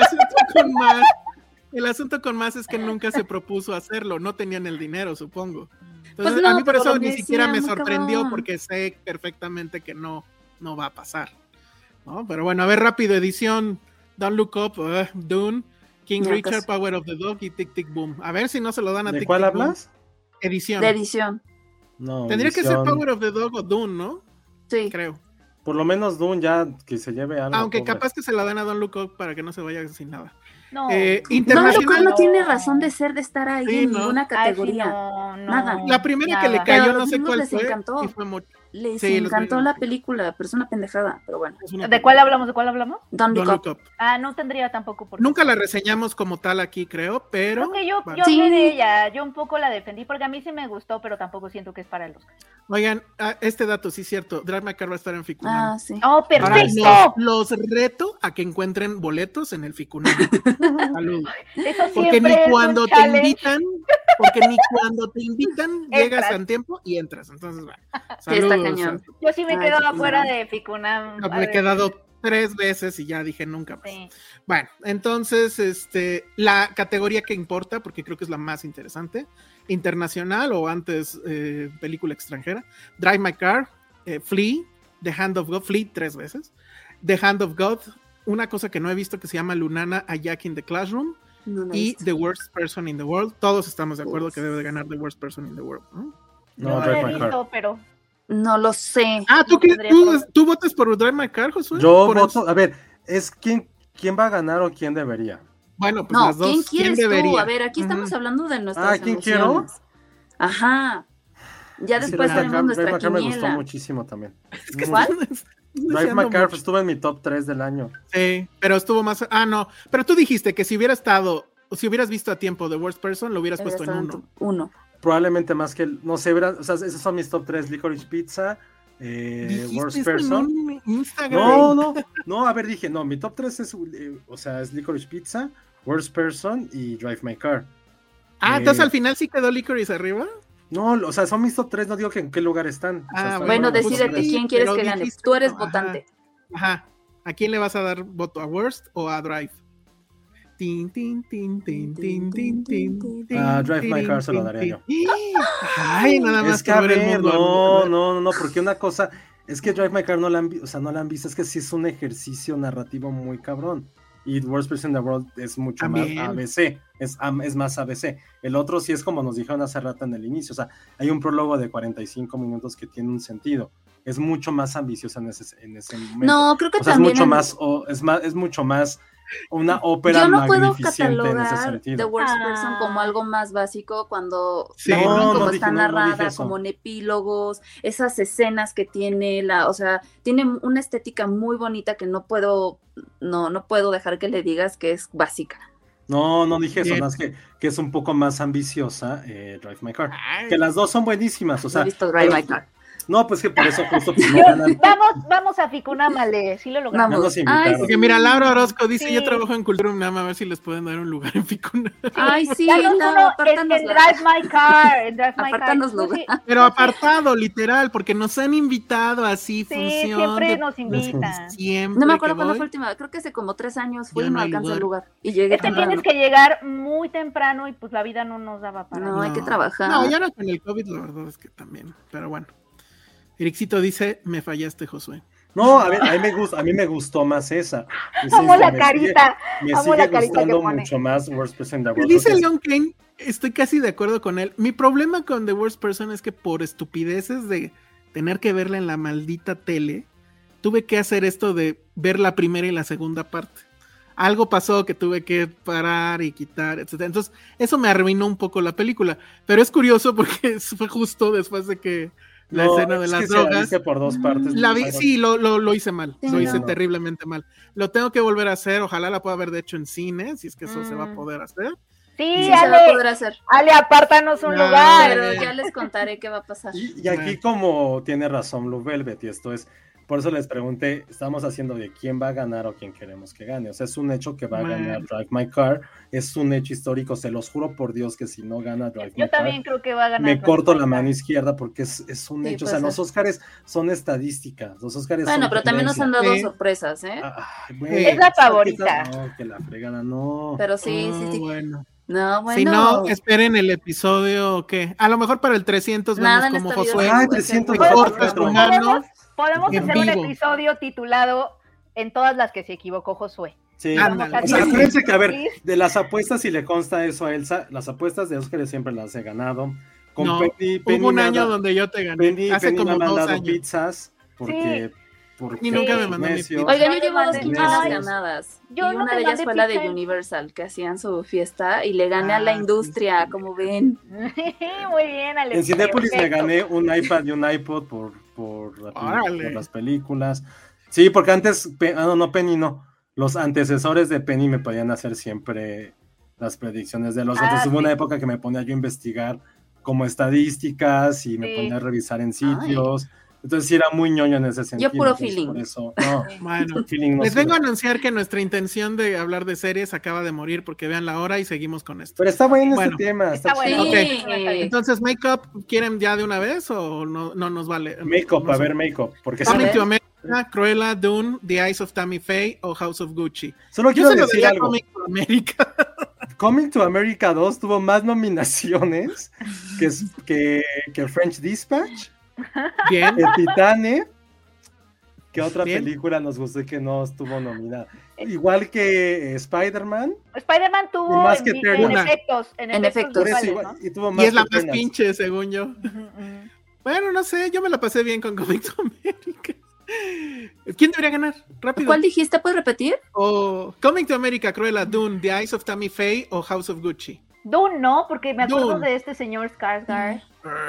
El asunto con más es que nunca se propuso hacerlo, no tenían el dinero, supongo. Entonces, Pues no, a mí por pero eso lo ni decía siquiera me muy sorprendió cabrón. porque sé perfectamente que no va a pasar. ¿No? Pero bueno, a ver rápido, edición, Don't Look Up, Dune, King Ya, Richard, casi. Power of the Dog y Tic Tic Boom. A ver si no se lo dan a ¿De Tic cuál Tic Boom. hablas? Edición. De edición. No. Tendría que ser edición. Power of the Dog o Dune, ¿no? Sí. Creo. Por lo menos Dune ya que se lleve algo. Aunque pobre. capaz que se la dan a Don't Look Up para que no se vaya sin nada. No. Don Internacional. Loco no tiene razón de ser, de estar ahí Sí, en ¿no? ninguna Ay, sí, categoría. no, Nada. La primera que le Nada. cayó, Pero a no los sé gringos cuál les fue. encantó. Y fue mucho. Les Sí, los encantó gringos. la película, pero es una pendejada, pero bueno. Es una ¿De cuál hablamos? ¿De cuál hablamos? Don't Don't Look Look Up. Up. No tendría tampoco por qué. Nunca la reseñamos como tal aquí, creo, pero. Creo que yo bueno. Sí. hablé de ella, yo un poco la defendí porque a mí sí me gustó, pero tampoco siento que es para el Oscar. Oigan, este dato sí es cierto. Drive My Car va a estar en Ficunam. Ah, sí. ¡Oh, Ahora, perfecto! los reto a que encuentren boletos en el Ficunam. Salud. Eso Porque siempre ni es cuando un te challenge. invitan, llegas Entras. a tiempo y entras. Entonces, bueno, Sí, está saludos. cañón. Yo sí me Ay, quedo Ficunam. afuera de Ficunam. Me he quedado 3 veces y ya dije nunca más. Sí. Bueno, entonces, la categoría que importa, porque creo que es la más interesante, internacional o antes película extranjera, Drive My Car, Flea, The Hand of God, Flea 3 veces, The Hand of God, una cosa que no he visto que se llama Lunana, A Jack in the Classroom, No la he y visto. The Worst Person in the World. Todos estamos de acuerdo Uf. que debe de ganar The Worst Person in the World, ¿no? No, No lo Drive he My Car. visto, pero No lo sé. ¿tú, No tendría problema. tú votas por Drive My Car, Josué? Yo Por voto. A ver, es quién va a ganar o quién debería. Bueno, pues No, las dos. ¿quién quieres tú? debería? A ver, aquí estamos Ujú. hablando de nuestras ¿quién emociones. quiero? Ajá. Ya Sí, después Drive My haremos Car- nuestra Drive My Car me gustó quiniela. muchísimo también. ¿Cuál? Drive My Car estuvo en mi top 3 del año. Sí, pero estuvo más. No. Pero tú dijiste que si hubiera estado, o si hubieras visto a tiempo The Worst Person, lo hubieras Hubiera puesto en estado uno. Uno. Probablemente más que no sé, o sea, esos son mis top 3: Licorice Pizza, Dijiste Worst eso en Person. un Instagram. No, a ver, dije, no, mi top 3 es, o sea, es Licorice Pizza, Worst Person y Drive My Car. Entonces al final sí quedó Licorice arriba. No, o sea, son mis top 3, no digo que en qué lugar están. O sea, están Bueno, en los top decídete tres. quién quieres pero que gane. dijiste Tú eres eso, ajá. votante. Ajá. ¿A quién le vas a dar voto? ¿A Worst o a Drive? Tin, tin, tin, tin, tin, tin, tin, tin, A Drive My tin, Car se lo tin, daría tin. yo. Ay, nada más Es que a por ver el ver, mundo. no, porque una cosa es que Drive My Car no la han, o sea, no la han visto, es que sí es un ejercicio narrativo muy cabrón. Y Worst Person in the World es mucho También. más ABC, es más ABC. El otro sí es como nos dijeron hace rato en el inicio, o sea, hay un prólogo de 45 minutos que tiene un sentido. Es mucho más ambicioso en ese momento. No, creo que O sea, también. es mucho más una ópera Yo no puedo magnificente en ese catalogar sentido. The Worst Person como algo más básico cuando Sí. la forma en No, cómo no está dije- no narrada, dije eso. como en epílogos, esas escenas que tiene, o sea, tiene una estética muy bonita que no puedo dejar que le digas que es básica. No dije eso, Bien. más que es un poco más ambiciosa Drive My Car. Ay. Que las dos son buenísimas, o No sea. he visto Drive My Car. No, pues que por eso justo pues, no Yo- ganan. vamos a Ficunam, Ale, sí lo logramos. No nos invitaron. Porque mira, Laura Orozco dice, Sí. yo trabajo en Cultura UNAM, a ver si les pueden dar un lugar en Ficuna. Ay, sí, Danos no, uno en apártanos Drive la- My Car, en Drive My Car. Apártanos Tú sí- Pero apartado, literal, porque nos han invitado así, Sí, función. siempre nos invitan. Siempre No me acuerdo que cuándo voy. fue la última, creo que hace como 3 años fui Ya y no no hay alcancé el lugar. lugar. Y llegué Es que temprano. tienes que llegar muy temprano y pues la vida no nos daba para No, hay que trabajar. No, ya no con el COVID, la verdad es que también, pero bueno. Ericito dice, me fallaste, Josué. No, a ver, a mí me gustó más esa. Amo la carita. Me Amo sigue la carita gustando que pone. mucho más Worst Person in the World. Dice porque Leon Kane, estoy casi de acuerdo con él. Mi problema con The Worst Person es que por estupideces de tener que verla en la maldita tele, tuve que hacer esto de ver la primera y la segunda parte. Algo pasó que tuve que parar y quitar, etc. Entonces, eso me arruinó un poco la película. Pero es curioso porque fue justo después de que la escena de es las que si la drogas. viste por dos partes. La vi, pues, sí, lo hice mal. Sí, Lo hice no. terriblemente mal. Lo tengo que volver a hacer. Ojalá la pueda haber de hecho en cine, si es que eso se va a poder hacer. Sí, Sí, se va a poder Ale, hacer. Ale, apártanos un No, lugar. Pero ya les contaré qué va a pasar. Y aquí como tiene razón Blue Velvet, y esto es, por eso les pregunté, estamos haciendo de quién va a ganar o quién queremos que gane. O sea, es un hecho que va a ganar Drive My Car, es un hecho histórico, se los juro por Dios que si no gana Drive My Yo también Car, creo que va a ganar. me Drive corto My la Car. mano izquierda porque es un Sí, hecho. O puede sea, los ser. Óscares son estadística, los Óscares Bueno, son pero también nos han tendencia. dado sorpresas, ¿eh? Ay, bueno, Es la esa- favorita. No, que la fregada, no. Pero sí, sí, sí. Bueno. No, bueno. Si no, esperen el episodio que a lo mejor para el 300 Nada vemos en como esta Josué vida Ay, puede ser 300 se muy corta bueno. su mano. Podemos En hacer un vivo. episodio titulado En todas las que se equivocó Josué. Sí, Ándale. o sea, acuérdense que, a ver, Sí. de las apuestas, si le consta eso a Elsa, las apuestas de Óscar siempre las he ganado. Con No, Penny hubo un me ha año dado- donde yo te gané. Hace Penny como me ha 2 mandado años. pizzas porque Y nunca me es mandó mi necio. pizza. Oigan, No yo te llevo 2 mandé quinilas pizza. ganadas. Yo y no una te de ellas mandé fue la de pizza. Universal, que hacían su fiesta y le gané a la Ah, industria, sí. como ven. Muy bien, Alex. En Cinépolis me perfecto. gané un iPad y un iPod por Órale. las películas. Sí, porque antes, no, Penny no. Los antecesores de Penny me podían hacer siempre las predicciones de los otros. Hubo una sí. época que me ponía yo a investigar como estadísticas y me Sí. ponía a revisar en sitios. Entonces sí era muy ñoño en ese sentido. puro entonces, feeling. Por eso, no, Bueno, feeling no les sirve. vengo a anunciar que nuestra intención de hablar de series acaba de morir porque vean la hora y seguimos con esto. Pero está bueno Bueno. este tema. Está bueno. chido. Sí. Entonces, Make-up, ¿quieren ya de una vez o no nos vale? Make-up, No a sé. ver, make-up. Porque A Coming ver. to America, Cruella, Dune, The Eyes of Tammy Faye o House of Gucci. solo Yo quiero se lo decir daría a algo. Coming to America. Coming to America 2 tuvo más nominaciones que French Dispatch, Bien. que Titane, que otra Bien. película nos gustó y que no estuvo nominada. Igual que Spider-Man, Spider-Man Y tuvo más que en Eternals. efectos. En efectos. por eso visuales, igual, ¿no? y tuvo Y más es la que más Eternals. pinche, según yo. Bueno, no sé, yo me la pasé bien con Coming to America. ¿Quién debería ganar? Rápido. ¿Cuál dijiste? ¿Puedes repetir? O Coming to America, Cruella, Dune, The Eyes of Tammy Faye o House of Gucci. Dune, no, porque me acuerdo Dune. de este señor Skarsgård.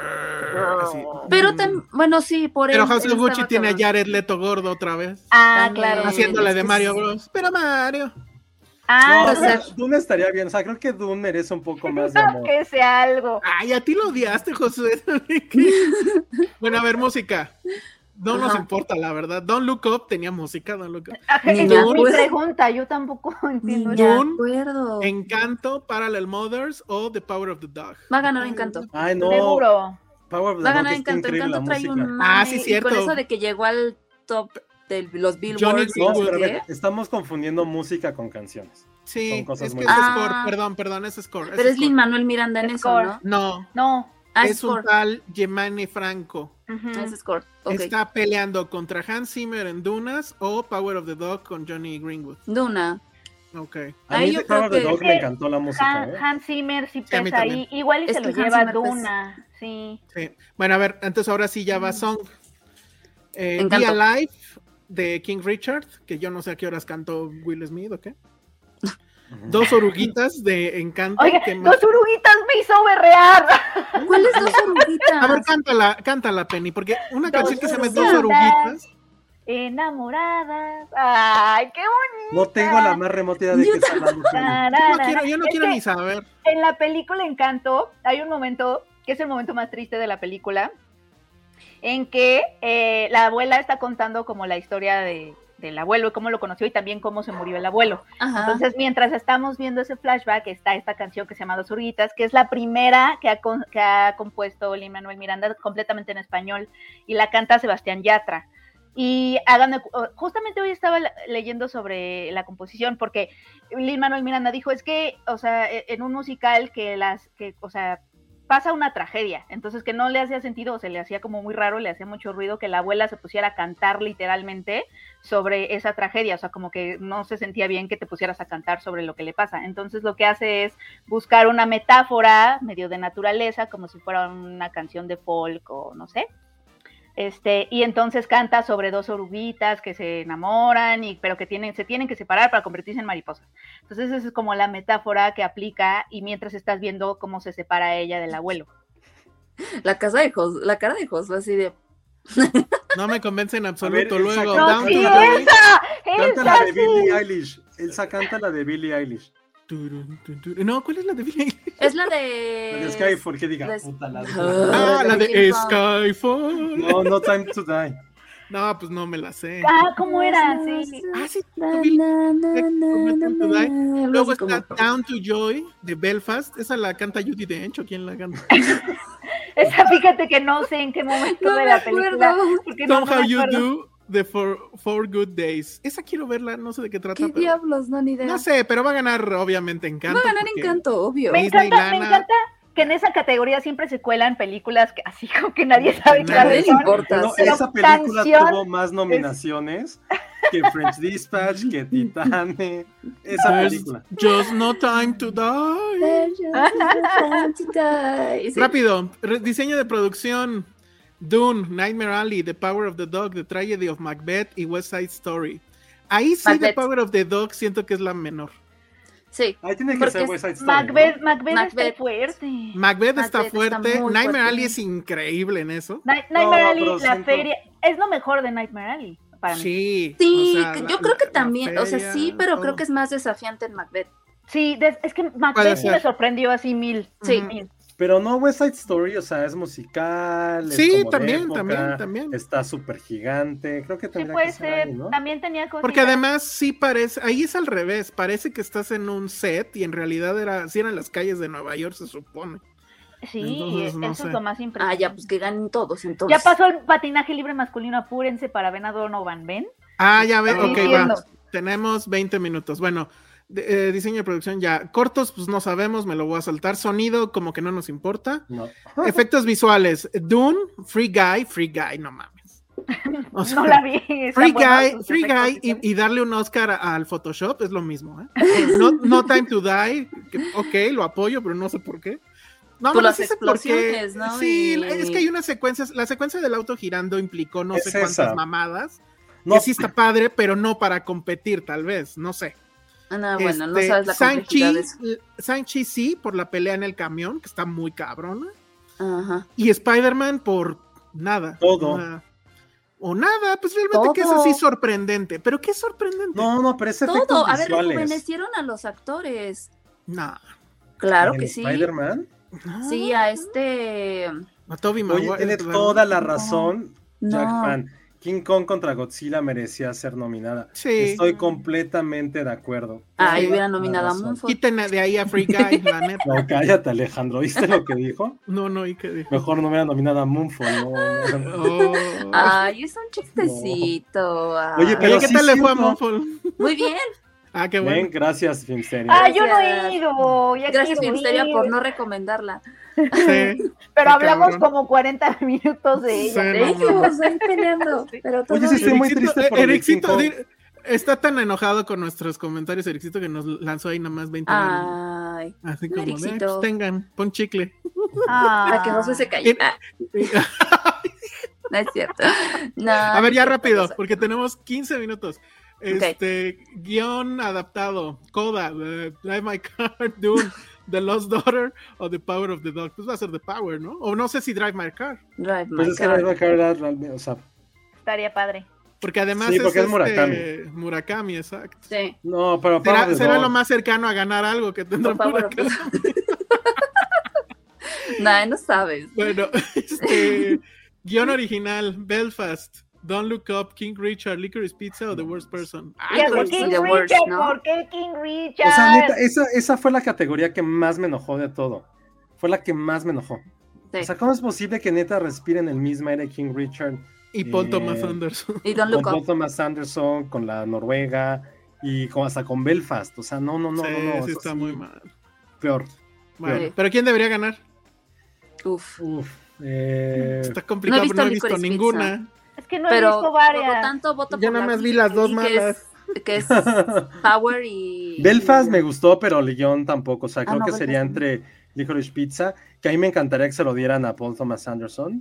Así. Pero bueno, sí, por Pero él. House of él Gucci estaba tiene a cabrón. Jared Leto gordo otra vez. Ah, También. claro. Haciéndole es de que Mario sí. Bros. Pero Mario. Ah, No, Puede entonces, Dune estaría bien. O sea, creo que Dune merece un poco más de amor. que sea algo. Ay, a ti lo odiaste, Josué. Bueno, a ver, música. No nos Ajá. importa, la verdad. Don't Look Up tenía música, Don't Look Up. Esa Ni es me mi acuerdo. pregunta, yo tampoco entiendo Ni eso. me Dune, acuerdo. Encanto, Parallel Mothers o The Power of the Dog. Va a ganar Encanto. Ay, no. Seguro. Power of the Va a Dog ganar está Encanto. increíble Encanto la trae música. un mame. sí, y cierto. con eso de que llegó al top de los Johnny Billboards. No, no sé pero a ver, qué. estamos confundiendo música con canciones. Sí, Son cosas es muy que es diferentes. score. Perdón, es score. Pero es score. Lin Manuel Miranda en eso, Score. ¿no? No, No. Ah, es un Score. tal Gemani Franco. Ujú. Es Score. Ok. Está peleando contra Hans Zimmer en Dunas o Power of the Dog con Johnny Greenwood. Duna. Ok. A Ay, mí yo de Power of the creo Dog que- me encantó la música. Hans Zimmer sí Sí, a mí pesa ahí. también. Igual y Es se lo que Hans lleva Zimmer pesa. Duna. Sí. Sí. Bueno, a ver, entonces ahora sí ya va Song. Be Encanto. Alive de King Richard, que yo no sé a qué horas cantó Will Smith o qué. Dos oruguitas de Encanto. Oiga, que más- los oruguitas me hizo berrear. ¿Cuál es Dos Oruguitas? A ver, cántala, Penny, porque una Dos canción que se llama Dos oruguitas. oruguitas. Enamoradas. Ay, qué bonito. No tengo la más remota idea de qué está hablando. Yo no Es quiero que ni saber. En la película Encanto hay un momento que es el momento más triste de la película, en que la abuela está contando como la historia del abuelo y cómo lo conoció y también cómo se murió el abuelo. Ajá. Entonces, mientras estamos viendo ese flashback, está esta canción que se llama Dos Oruguitas, que es la primera que ha compuesto Lin-Manuel Miranda completamente en español, y la canta Sebastián Yatra. Y justamente hoy estaba leyendo sobre la composición, porque Lin-Manuel Miranda dijo, es que, o sea, en un musical pasa una tragedia, entonces que no le hacía sentido, o se le hacía como muy raro, le hacía mucho ruido que la abuela se pusiera a cantar literalmente sobre esa tragedia, o sea, como que no se sentía bien que te pusieras a cantar sobre lo que le pasa. Entonces lo que hace es buscar una metáfora medio de naturaleza, como si fuera una canción de folk o no sé. Y entonces canta sobre dos oruguitas que se enamoran, pero que se tienen que separar para convertirse en mariposas. Entonces esa es como la metáfora que aplica, y mientras estás viendo cómo se separa ella del abuelo. La cara de Josué así de... No me convence en absoluto. A ver, luego, ¡No, Down sí, to the Bay. Canta la de Billie Eilish. Elsa canta la de Billie Eilish. No, ¿cuál es la de Billie Eilish? Es la La de... de Skyfall, que diga. de- Puta, la La de King Kong. Skyfall. No Time to Die. No, pues no me la sé. ¿Cómo era? Sí. Sí. Na, Billie na, na, Eilish, na, Time to na, Die. na, Luego algo así está como- Down to Joy de Belfast. Esa la canta Judi Dench, ¿o quién la canta? Esa, fíjate que no sé en qué momento No de me la película. acuerdo. Porque no me Somehow You acuerdo. Do de Four Good Days. Esa quiero verla, no sé de qué trata. ¿Qué pero- diablos? No, ni idea. No sé, pero va a ganar obviamente Encanto. Va a ganar porque- Encanto, obvio. Me Disney encanta gana. que en esa categoría siempre se cuelan películas que así como que nadie sabe nadie cuáles le son. importa. No, Pero esa película canción tuvo más nominaciones que French Dispatch, que Titane. Esa There's película. Just No Time to Die. Sí. Rápido, diseño de producción. Dune, Nightmare Alley, The Power of the Dog, The Tragedy of Macbeth y West Side Story. Ahí sí, Macbeth. The Power of the Dog siento que es la menor. Sí. Ahí tiene que Porque ser es West Side Story. Macbeth Macbeth. está fuerte. Macbeth está Macbeth está fuerte. muy Nightmare fuerte. Alley es increíble en eso. Nightmare No, Alley, pero la siento- feria, es lo mejor de Nightmare Alley para mí. Sí. Sí, o sea, yo creo que la también, o sea, feria, sí, pero creo todo. que es más desafiante en Macbeth. Sí, es que Puede Macbeth sí me ser. sorprendió así mil. Sí. mil. Pero no, West Side Story, o sea, es musical. es Sí, como de también, época, también. Está súper gigante. Creo que Sí tendría puede que ser ser, ahí, ¿no? también tenía cosas. Porque además sí parece, ahí es al revés, parece que estás en un set y en realidad sí eran las calles de Nueva York, se supone. Sí, Entonces, no eso sé. es lo más Ah, impresionante. ya, pues que ganen todos entonces. Ya pasó el patinaje libre masculino, apúrense para Ben Donovan, ¿ven? Ah, ya ve, Estoy ok, diciendo. va. Tenemos 20 minutos. Bueno, diseño de producción ya. Cortos, pues no sabemos, me lo voy a saltar. Sonido, como que no nos importa. No. Efectos visuales. Dune, Free Guy, no mames. O sea, No la vi. están buenos sus Free efectos Guy visuales. y darle un Oscar al Photoshop es lo mismo, ¿eh? No Time to Die, que, ok, lo apoyo, pero no sé por qué. No, Pues bueno, las sí sé por qué. explosiones, ¿no? Sí, Y- es que hay unas secuencias, la secuencia del auto girando implicó no Es sé cuántas esa. mamadas. No, Que sí está padre, pero no para competir, tal vez, no sé. Ah, no, bueno, no Este, sabes la complejidad de eso. Shang-Chi sí, por la pelea en el camión, que está muy cabrona. Ajá. Y Spider-Man por nada. Todo. O nada, pues realmente que es Todo. así sorprendente. ¿Pero qué es sorprendente? No, pero es efectos Todo, a ver, visuales. rejuvenecieron a los actores. No. Claro ¿En que sí. Spider-Man? No. Sí, a este. A Tobey Oye, Maguire, tiene claro. toda la razón, No. Jack Fan. King Kong contra Godzilla merecía ser nominada. Sí. Estoy completamente de acuerdo. Ah, Toda hubiera la nominado a razón. Moonfall. Quiten de ahí a Free Guy, la neta. No, cállate, Alejandro. ¿Viste lo que dijo? No, ¿y qué dijo? Mejor no me hubiera nominado a Moonfall. No. Oh. Ay, es un chistecito. Ay. Oye, pero ¿qué sí tal le fue a siento- Moonfall? Muy bien. Ah, qué Ven, bueno. gracias, Filmsteria. Ah, yo no Gracias. he ido. Ya Gracias, quiero Filmsteria, ir. por no recomendarla. Sí. Pero Está hablamos cabrón. como 40 minutos de Sí, ella. no, De ellos, ahí peleando. Pero todo Oye, sí, bien. estoy muy triste por el de King Ericito, Kong. está tan enojado con nuestros comentarios, Ericito, que nos lanzó ahí nomás 20 varos. Ay, Así como de, Ericito. pues, tengan, pon chicle. para que José se calle. Y- Ah, no es cierto. No, A ver, no ya es cierto, rápido, José. porque tenemos 15 minutos. Guión adaptado, Coda, Drive My Car, Dune, The Lost Daughter o The Power of the Dog. Pues va a ser The Power, ¿no? O no sé si Drive My Car, Drive Pues my es que car. la iba a caer realmente, o sea, Estaría padre. porque además Sí, porque es Murakami, exacto. Sí. no, pero Será lo más cercano a ganar algo que tendrá The Power of the Murakami. Nah, no sabes. Bueno, guión original, Belfast, Don't Look Up, King Richard, Licorice Pizza o The Worst Person. Ay, Ya, pero ¿por sí, qué The King Worst, Richard? ¿no? ¿Por qué King O sea, Richard? neta, esa fue la categoría que más me enojó de todo. Fue la que más me enojó. Sí. O sea, ¿cómo es posible que neta respiren el mismo aire King Richard y Paul Thomas Anderson. Y Don't con Look Paul Up. Thomas Anderson, con la Noruega y hasta con Belfast? O sea, no. Sí, eso está sí, muy mal. Peor. Bueno, Sí. pero ¿quién debería ganar? Uf. Está complicado, No he no he visto visto Licorice ninguna. Es que no he visto varias. Por lo tanto, voto Yo por nada la más vi las dos que malas. que es Power y... Belfast me gustó, pero Legión tampoco. O sea, creo no, que Belfast sería no. entre Licorice Pizza, que a mí me encantaría que se lo dieran a Paul Thomas Anderson.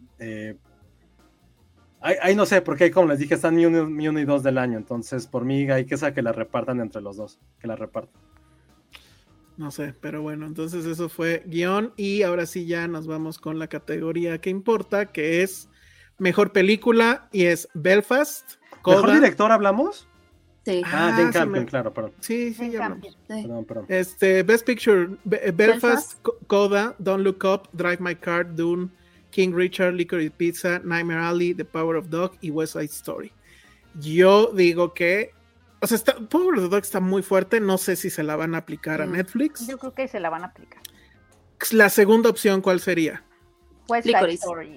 Ahí no sé, porque como les dije, están mi uno y 2 del año. Entonces, por mí, hay que que la repartan entre los dos. Que la repartan. No sé, pero bueno, entonces eso fue guión y ahora sí ya nos vamos con la categoría que importa, que es mejor película y es Belfast. Coda. ¿Mejor director hablamos? Sí. Jane Campion, claro, perdón. Sí, Jane ya Campion. hablamos. Perdón. Best Picture, Belfast, Belfast. Coda, Don't Look Up, Drive My Car, Dune, King Richard, Licorice Pizza, Nightmare Alley, The Power of Dog y West Side Story. Yo digo que, o sea, Power of the Dog está muy fuerte, no sé si se la van a aplicar a Netflix. Yo creo que se la van a aplicar. La segunda opción, ¿cuál sería? West Side Licorice. Story.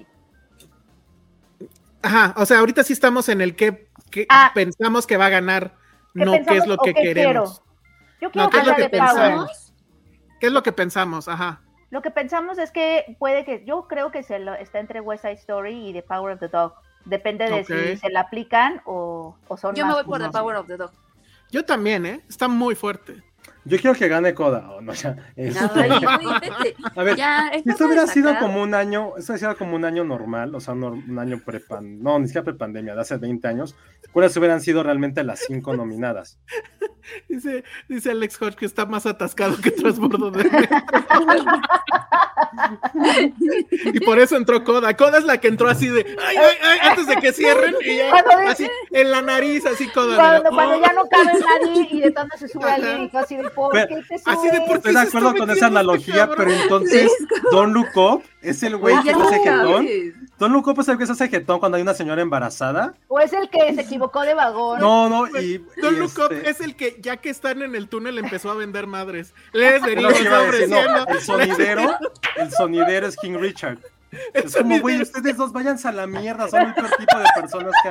Ajá, o sea, ahorita sí estamos en el que pensamos que va a ganar, ¿Qué no qué es lo pensamos o que qué queremos. Yo quiero No, ¿qué es lo la que de Power. pensamos? ¿Qué es lo que pensamos? Ajá. Lo que pensamos es que puede que, yo creo que está entre West Side Story y The Power of the Dog. Depende de si se la aplican o son Yo más. me voy por The Power of the Dog. Yo también, está muy fuerte. Yo quiero que gane Coda. Oh, no, ya. A ver, ya, esto hubiera sido como un año, normal, o sea, un año no, ni siquiera prepandemia, de hace 20 años. ¿Cuáles hubieran sido realmente las 5 nominadas? Dice Alex Hodge que está más atascado que transbordo de y por eso entró Coda. Coda es la que entró así de ay, antes de que cierren y ya, así en la nariz, así Coda. Cuando ya no cabe nadie y de tanto se sube alguien y así de ¿por qué te subes? Así de por Estoy de acuerdo con esa analogía, pero entonces Don't Look Up es el güey que se hace jetón. Don't Look Up es el que se hace jetón cuando hay una señora embarazada. O es el que se equivocó de vagón. No, y Don't Look Up es el que ya que están en el túnel empezó a vender madres. Les venimos ofreciendo. El sonidero es King Richard. Es como, güey, ustedes dos váyanse a la mierda, son el peor tipo de personas que hay.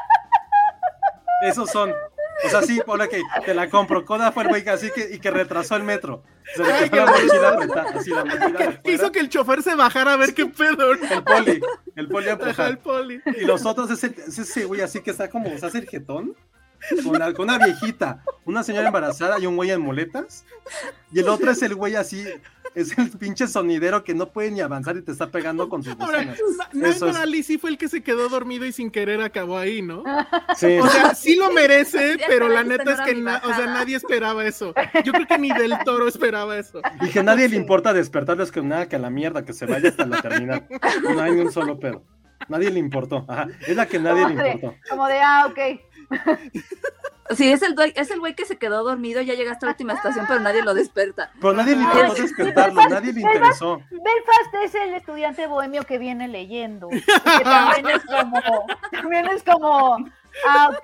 Esos son. O sea, sí, Paula, que te la compro. Coda fue el güey así que retrasó el metro. Se le quedó la mochila apretada, así la mochila que hizo que el chofer se bajara a ver qué pedo. El poli a empujar. El poli. Y los otros es ese güey así que está como, o sea, hace el jetón. Con una viejita, una señora embarazada y un güey en muletas. Y el otro es el güey así, es el pinche sonidero que no puede ni avanzar y te está pegando con sus bocinas. Nightmare Alley sí fue el que se quedó dormido y sin querer acabó ahí, ¿no? Sí. O sea, sí lo merece, pero la neta es que nadie esperaba eso. Yo creo que ni Del Toro esperaba eso. Y que a nadie le importa despertarles que nada, que a la mierda, que se vaya hasta la terminal. No hay ni un solo pedo. Nadie le importó. Ajá. Es la que nadie le importó. Como de, ok. Sí, es el güey que se quedó dormido, ya llega hasta la última estación, pero nadie lo desperta. Pero nadie le importó despertarlo, nadie le interesó. Belfast es el estudiante bohemio que viene leyendo. Que también es como, ok.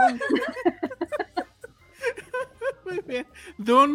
Muy bien. Dune.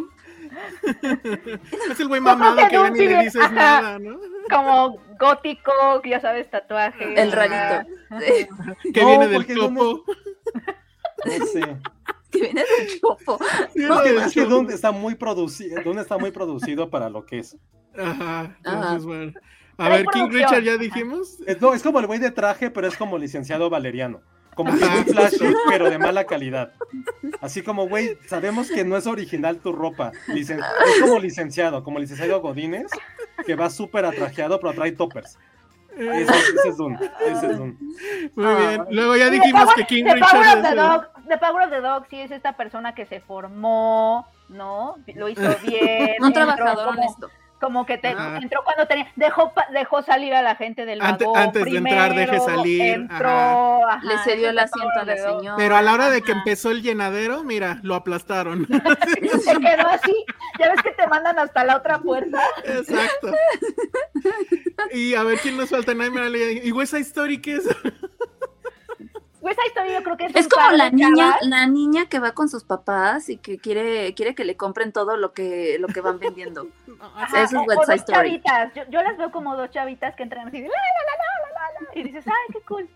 Es el güey mamado que ya ni le dices nada, ¿no? Como gótico, ya sabes, tatuaje. El rarito. Que viene del topo. No. Que viene del chopo. Es que Dune está muy producido para lo que es. Ajá. Entonces, bueno. A ver, King Richard, ¿ya dijimos? No, es como el güey de traje, pero es como licenciado Valeriano. Como que muy flashy, pero de mala calidad. Así como, güey, sabemos que no es original tu ropa. Es como licenciado Godínez, que va súper atrajeado, pero trae toppers. Ese es Dune. Muy bien. Luego ya dijimos que King Richard The Power of the Dog sí es esta persona que se formó, ¿no? Lo hizo bien. Un trabajador honesto. Como que entró cuando dejó salir a la gente del vagón. Antes primero, de entrar, deje salir. Entró, le cedió el asiento a la señora. Pero a la hora de que empezó el llenadero, mira, lo aplastaron. Se quedó así. Ya ves que te mandan hasta la otra puerta. Exacto. Y a ver, ¿quién nos falta? Nightmare Alley. ¿Y West Side Story qué es? West Side Story yo creo que es como la niña que va con sus papás y que quiere que le compren todo lo que van vendiendo. Ajá, eso es West Side Story. Chavitas. Yo las veo como dos chavitas que entran así de la, y dices, ay, qué cool.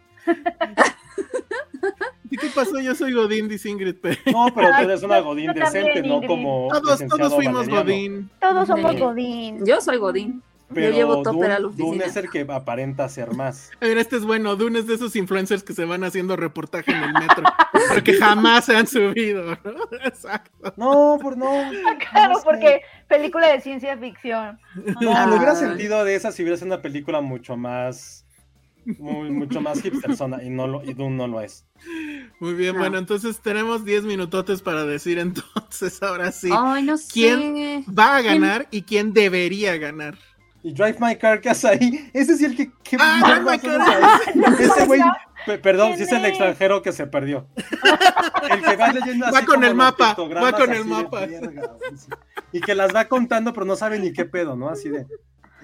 ¿Y qué pasó? Yo soy Godín, dice Ingrid P. No, pero tú eres una Godín decente, también, no Ingrid. como Todos fuimos Valeriano. Godín. Todos somos Godín. Yo soy Godín. Pero llevo topper a la Dune oficina. es el que aparenta ser más. A ver, este es bueno. Dune es de esos influencers que se van haciendo reportaje en el metro, porque jamás se han subido, ¿no? Exacto. No. Claro, no sé. porque película de ciencia ficción. No, le hubiera Ay. sentido de esa si hubiera sido una película mucho más hipsterzona, y Dune no lo es. Muy bien, No. bueno, entonces tenemos 10 minutotes para decir entonces, ahora sí, Ay, no sé. ¿quién va a ganar y quién debería ganar? Y Drive My Car, ¿qué hace ahí? Ese sí el que... Drive My Car. Ese güey, perdón, ¿Quién sí es el es? extranjero que se perdió. El que va leyendo así Va con como el los mapa, pictogramas va con el así de mapa. verga, güey, sí. Y que las va contando, pero no sabe ni qué pedo, ¿no? Así de...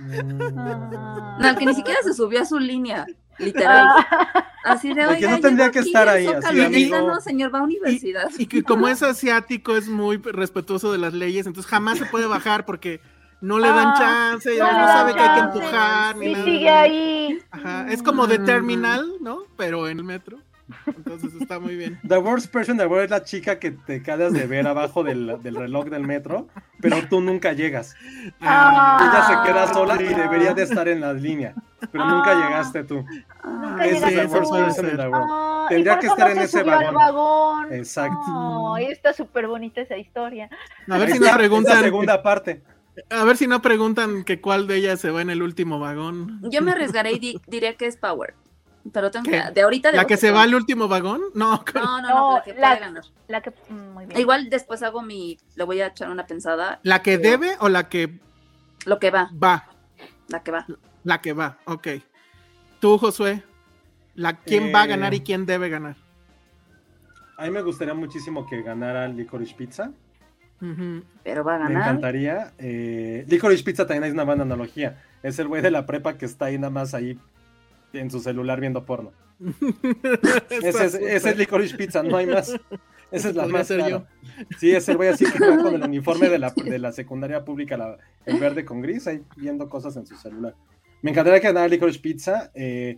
No, el que ni siquiera se subió a su línea, literal. Así de, El que oiga, no tendría llevo que aquí estar el ahí, Zócalo, así, y amigo. ahorita no, señor, va a universidad. Y que como es asiático es muy respetuoso de las leyes, entonces jamás se puede bajar porque no le dan chance, no no le sabe dan que hay que chance. empujar ni Y nada. sigue ahí. Ajá, es como de Terminal, ¿no? Pero en el metro. Entonces está muy bien. The worst person in the world es la chica que te quedas de ver abajo del reloj del metro, pero tú nunca llegas. Ella se queda sola y debería de estar en la línea, pero nunca llegaste tú. Nunca Ese es llegaste the worst tú. person in the world. Ah, Tendría y por que eso estar no en se ese subió al vagón. Exacto. Ay, está súper bonita esa historia. A ver Ahí si nos está, preguntan. esa segunda parte. A ver si no preguntan que cuál de ellas se va en el último vagón. Yo me arriesgaré y diría que es Power. Pero tengo ¿Qué? de ahorita de ¿La que bote se va pronto. al último vagón? No, No, la que puede ganar. La que, muy bien. Igual después le voy a echar una pensada. ¿la que pero debe o la que Lo que va, va? la que va. La que va, ok. Tú, Josué, ¿quién va a ganar y quién debe ganar? A mí me gustaría muchísimo que ganara Licorice Pizza. Ujú. Pero va a Me ganar. encantaría. Licorice Pizza también es una buena analogía. Es el güey de la prepa que está ahí nada más ahí en su celular viendo porno. Ese es Licorice Pizza, no hay más. Esa es la Podría más ser clara. Sí, es el güey así que va con el uniforme de la secundaria pública, el verde con gris, ahí viendo cosas en su celular. Me encantaría que ganara Licorice Pizza.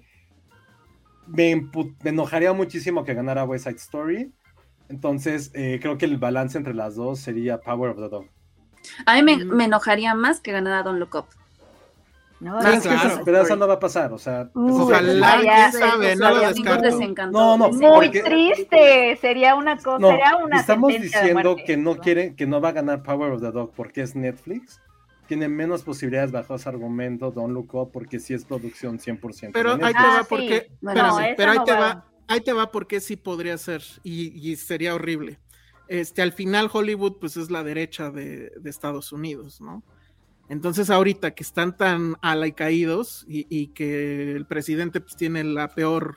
Me enojaría muchísimo que ganara West Side Story. Entonces, creo que el balance entre las dos sería Power of the Dog. A mí me enojaría más que ganara Don't Look Up. No, Ah, es que claro. eso- Pero eso no va a pasar, o sea... Ojalá, estaría- quién sabe, no lo Sería descarto. un desencanto. No, no, muy porque- triste, sería una cosa, No, sería una estamos sentencia de diciendo muerte. que no quiere, que no va a ganar Power of the Dog porque es Netflix. Tiene menos posibilidades bajo ese argumento Don't Look Up porque sí es producción 100%. Pero de ahí te Netflix. va sí. porque, Bueno, espérame, no, esa pero ahí no te va. va, ahí te va porque sí podría ser y sería horrible. Al final Hollywood pues es la derecha de Estados Unidos, ¿no? Entonces ahorita que están tan alaicaídos y que el presidente pues tiene la peor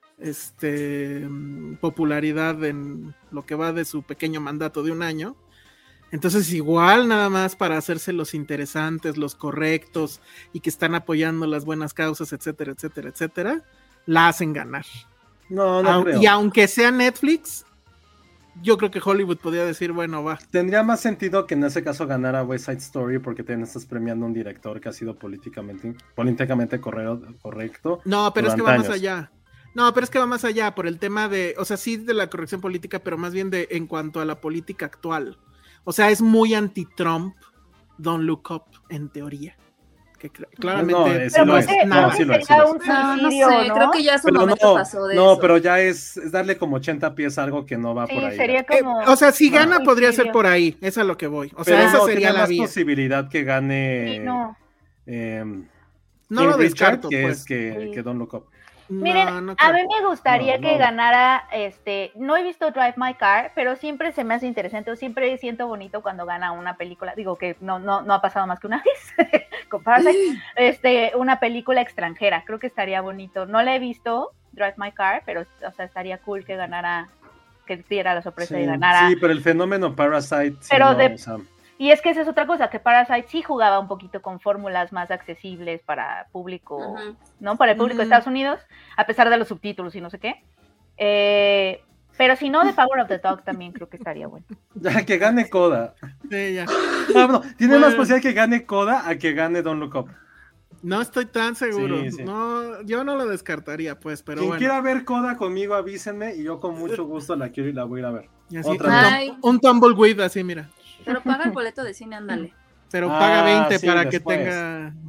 popularidad en lo que va de su pequeño mandato de un año, entonces igual nada más para hacerse los interesantes, los correctos y que están apoyando las buenas causas, etcétera, etcétera, etcétera, la hacen ganar. No creo. Y aunque sea Netflix, yo creo que Hollywood podría decir, bueno, va. Tendría más sentido que en ese caso ganara West Side Story porque te estás premiando a un director que ha sido políticamente correcto. No, pero es que durante va más años. allá. No, pero es que va más allá por el tema de, o sea, sí de la corrección política, pero más bien de en cuanto a la política actual. O sea, es muy anti-Trump, Don't Look Up, en teoría. Que claramente sí lo es. No, sí lo es, sí lo es. un No, no suicidio, sé, ¿no? creo que ya su Pero momento pasó de no, eso. pero ya es darle como 80 pies a algo que no va Sí, por ahí. sería como... o sea, si gana No. podría ser por ahí, es a lo que voy. O sea, Pero esa no, sería tiene la más vía. posibilidad que gane Sí, no. No lo King Richard, descarto, que pues. es que Don't Look Up. Miren, No a creo. mí me gustaría No, que no. ganara, no he visto Drive My Car, pero siempre se me hace interesante, o siempre siento bonito cuando gana una película, digo que no ha pasado más que una vez, con Parasite, una película extranjera, creo que estaría bonito. No la he visto, Drive My Car, pero o sea, estaría cool que ganara, que diera la sorpresa y ganara. Sí, pero el fenómeno Parasite. Sí, Pero no, o sea, Y es que esa es otra cosa, que Parasite sí jugaba un poquito con fórmulas más accesibles para público, Ujú. ¿no? Para el público de Estados Unidos, a pesar de los subtítulos y no sé qué. Pero si no, The Power of the Dog también creo que estaría bueno. ya que gane Coda. Sí, ya. No, tiene Bueno. más posibilidad que gane Coda a que gane Don't Look Up. No estoy tan seguro. Sí, sí. No, yo no lo descartaría, pues, pero Quien bueno. quiera ver Coda conmigo, avísenme y yo con mucho gusto la quiero y la voy a ir a ver. Y así, Otra un, vez. Ay. un tumbleweed así, mira. Pero paga el boleto de cine, ándale. Pero Ah, paga 20 sí, para después. que tenga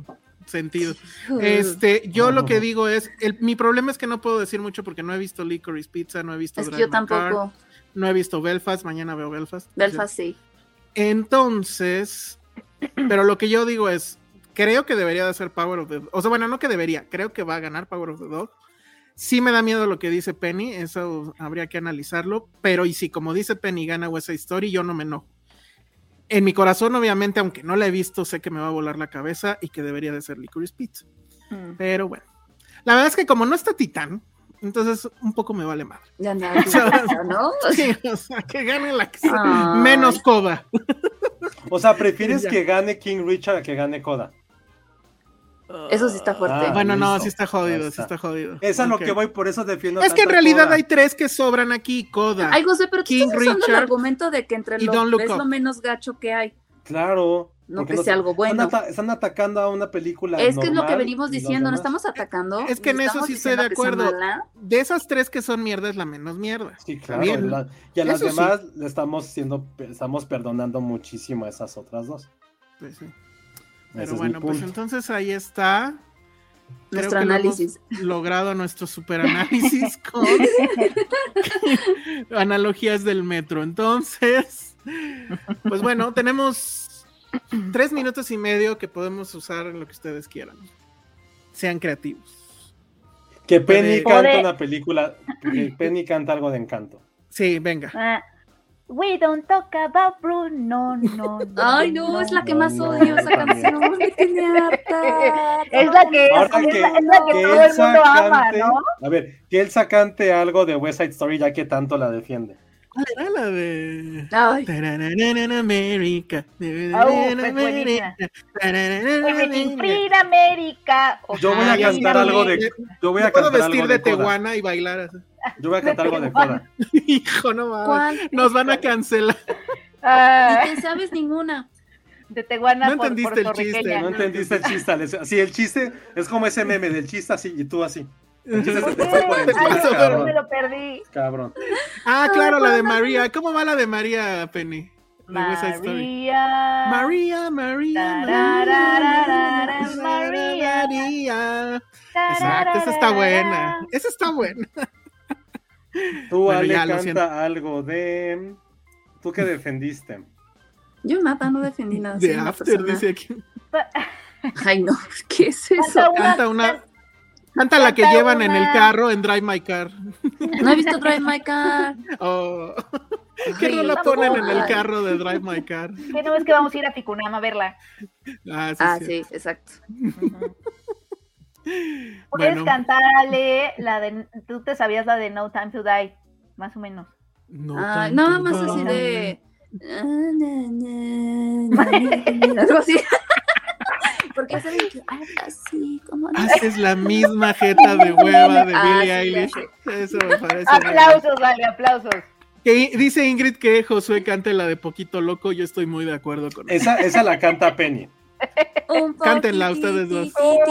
sentido. Yo lo que digo es, mi problema es que no puedo decir mucho porque no he visto Licorice Pizza, no he visto Drive My Car, no he visto Belfast, mañana veo Belfast. Belfast sí. Entonces, pero lo que yo digo es, creo que debería de ser Power of the Dog. O sea, bueno, no que debería, creo que va a ganar Power of the Dog. Sí me da miedo lo que dice Penny, eso habría que analizarlo, pero y si como dice Penny gana West Side Story, yo no me enojo. En mi corazón, obviamente, aunque no la he visto, sé que me va a volar la cabeza y que debería de ser Licorice Pizza. Pero bueno, la verdad es que como no está Titán, entonces un poco me vale madre. Ya no, ¿no? Sí, o sea, que gane la que sea, menos Coda. O sea, ¿prefieres que gane King Richard a que gane Coda? Eso sí está fuerte. Bueno, no, sí está jodido, sí está jodido. Es a lo que voy, por eso defiendo. Es que en realidad hay 3 que sobran aquí, Coda. Ay, José, pero tú King estás usando el Richard argumento de que entre y Don't Look es Up. lo menos gacho que hay. Claro. No que sea algo bueno. Están atacando a una película Es que es lo que normal venimos diciendo, no estamos atacando. Es que en eso sí estoy de acuerdo. De esas 3 que son mierda es la menos mierda. Sí, claro. Bien. Y a las Eso demás le estamos perdonando muchísimo a esas otras 2. Pues sí. Ese Pero es bueno, mi pues punto. entonces ahí está. Nuestro análisis. Hemos logrado nuestro superanálisis con analogías del metro. Entonces, pues bueno, tenemos 3 minutos y medio que podemos usar en lo que ustedes quieran. Sean creativos. Que Penny canta una película, que Penny canta algo de Encanto. Sí, venga. We don't talk about Bruno, no. Ay, no, es la que más odio esa canción. Me tiene harta. Es la que todo el mundo ama, ¿no? A ver, que Elsa cante algo de West Side Story ya que tanto la defiende. Era la de América. Yo voy a cantar algo de. Yo voy a cantar vestir algo de Coda. Tehuana y bailar así. Yo voy a cantar algo de Coda. Hijo, no mames. Nos van a cancelar. Ni te sabes ninguna. De Tehuana. No entendiste el chiste. No entendiste el chiste. Sí, el chiste es como ese meme del chiste así y tú así. El chiste ¿Por se te qué? fue por encima, Ay, cabrón. me lo perdí. Cabrón. Ah, claro, la de María. ¿Cómo va la de María, Penny? María. Exacto, esa está buena. Esa está buena. Tú, Bueno, Ale, ya, lo canta siento. algo de. ¿Tú qué defendiste? Yo nada, no defendí nada. De soy una After, persona- dice aquí. Ay, no, ¿qué es eso? Canta la que llevan en el carro en Drive My Car. No he visto Drive My Car. Oh. ¿Qué Ay, no la ponen en el ay. carro de Drive My Car? Que no es que vamos a ir a Ficunam a verla. Sí, exacto. Puedes Bueno. cantarle la de. Tú te sabías la de No Time to Die, más o menos. No, Nada más así de. Algo así. Porque saben que así como. Haces la misma jeta de hueva de Billie Sí, Eilish. ya sé. Eso me parece. Aplausos, vale, aplausos. Que dice Ingrid que Josué cante la de Poquito Loco. Yo estoy muy de acuerdo con eso. Esa la canta Penny. Cántenla ustedes dos.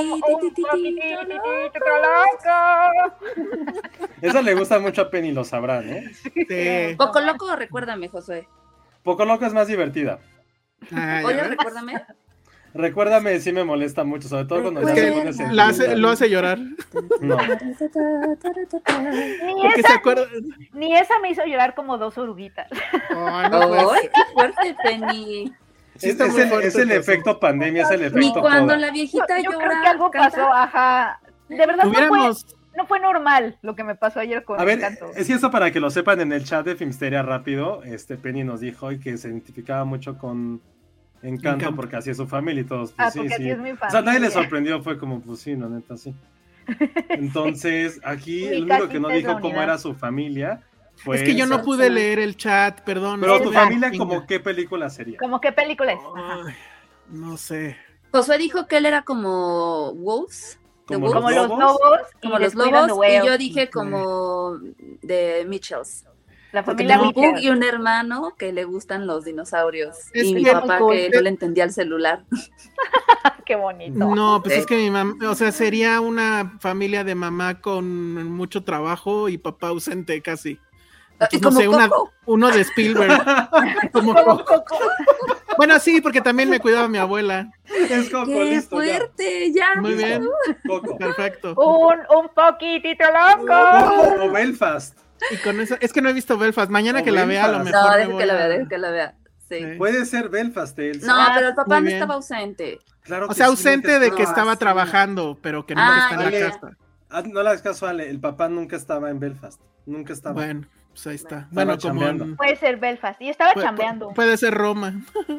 Esa le gusta mucho a Penny, lo sabrán, ¿eh? Sí. Poco loco, recuérdame, Josué. Poco Loco es más divertida. Ah, Oye, ya ves. recuérdame. Recuérdame, sí me molesta mucho, sobre todo cuando Es ya que se pone lo hace llorar. No. Porque se acuerda. Ni esa me hizo llorar como 2 oruguitas. Ay, no puede ¡Ay, ser. qué fuerte, Penny! Sí está muy fuerte es el todo. efecto pandemia, es el Ni efecto cuando Coda. la viejita Yo llora. creo que algo canta. pasó, ajá. De verdad Tuviéramos. no fue normal lo que me pasó ayer con A ver, Encanto. es eso para que lo sepan en el chat de Filmsteria rápido, Penny nos dijo hoy que se identificaba mucho con Encanto porque así es su familia y todos, pues sí, porque sí. así es mi O sea, nadie le familia. sorprendió, fue como, pues sí, la neta, sí. Entonces, aquí el Ubica único que no cinta es la dijo cómo unidad. era su familia fue Es que yo no esa. pude leer el chat, perdón. Pero tu Estoy- familia, Venga. ¿como qué película sería? ¿Cómo qué película es? Ajá. Ay, no sé. Josué dijo que él era como Wolves. ¿De ¿Como Wolves? Como los lobos. Como y los Descuidan the lobos. Whale. Y yo dije como de Mitchells. La Porque familia tengo un Mitchell. Pug y un hermano que le gustan los dinosaurios. Es y mi que- papá que no le entendía el celular. Qué bonito. No, pues Sí. es que mi mamá, o sea, sería una familia de mamá con mucho trabajo y papá ausente casi. Entonces, no como sé, Coco. uno de Spielberg. como Como Coco. Coco. Bueno, sí, porque también me cuidaba mi abuela. Es Coco, ¡Qué listo, fuerte! Ya. Muy bien. Coco. Perfecto. Un poquitito loco. O Belfast. Y con eso, es que no he visto Belfast. Mañana O que la vea, a lo Belfast. mejor. No, me deja voy que la a- vea, deja que la vea. Sí. Sí. Puede ser Belfast, Elsa. No, pero el papá Muy no bien. estaba ausente. Claro O que sea, sí, ausente de que no, estaba sí. trabajando, pero que nunca está en Ale, la casa. no le hagas caso a Ale, el papá nunca estaba en Belfast. Nunca estaba. Bueno, pues ahí está. Estaba Bueno, como chambeando. en- Puede ser Belfast. Y estaba puede, chambeando. puede ser Roma.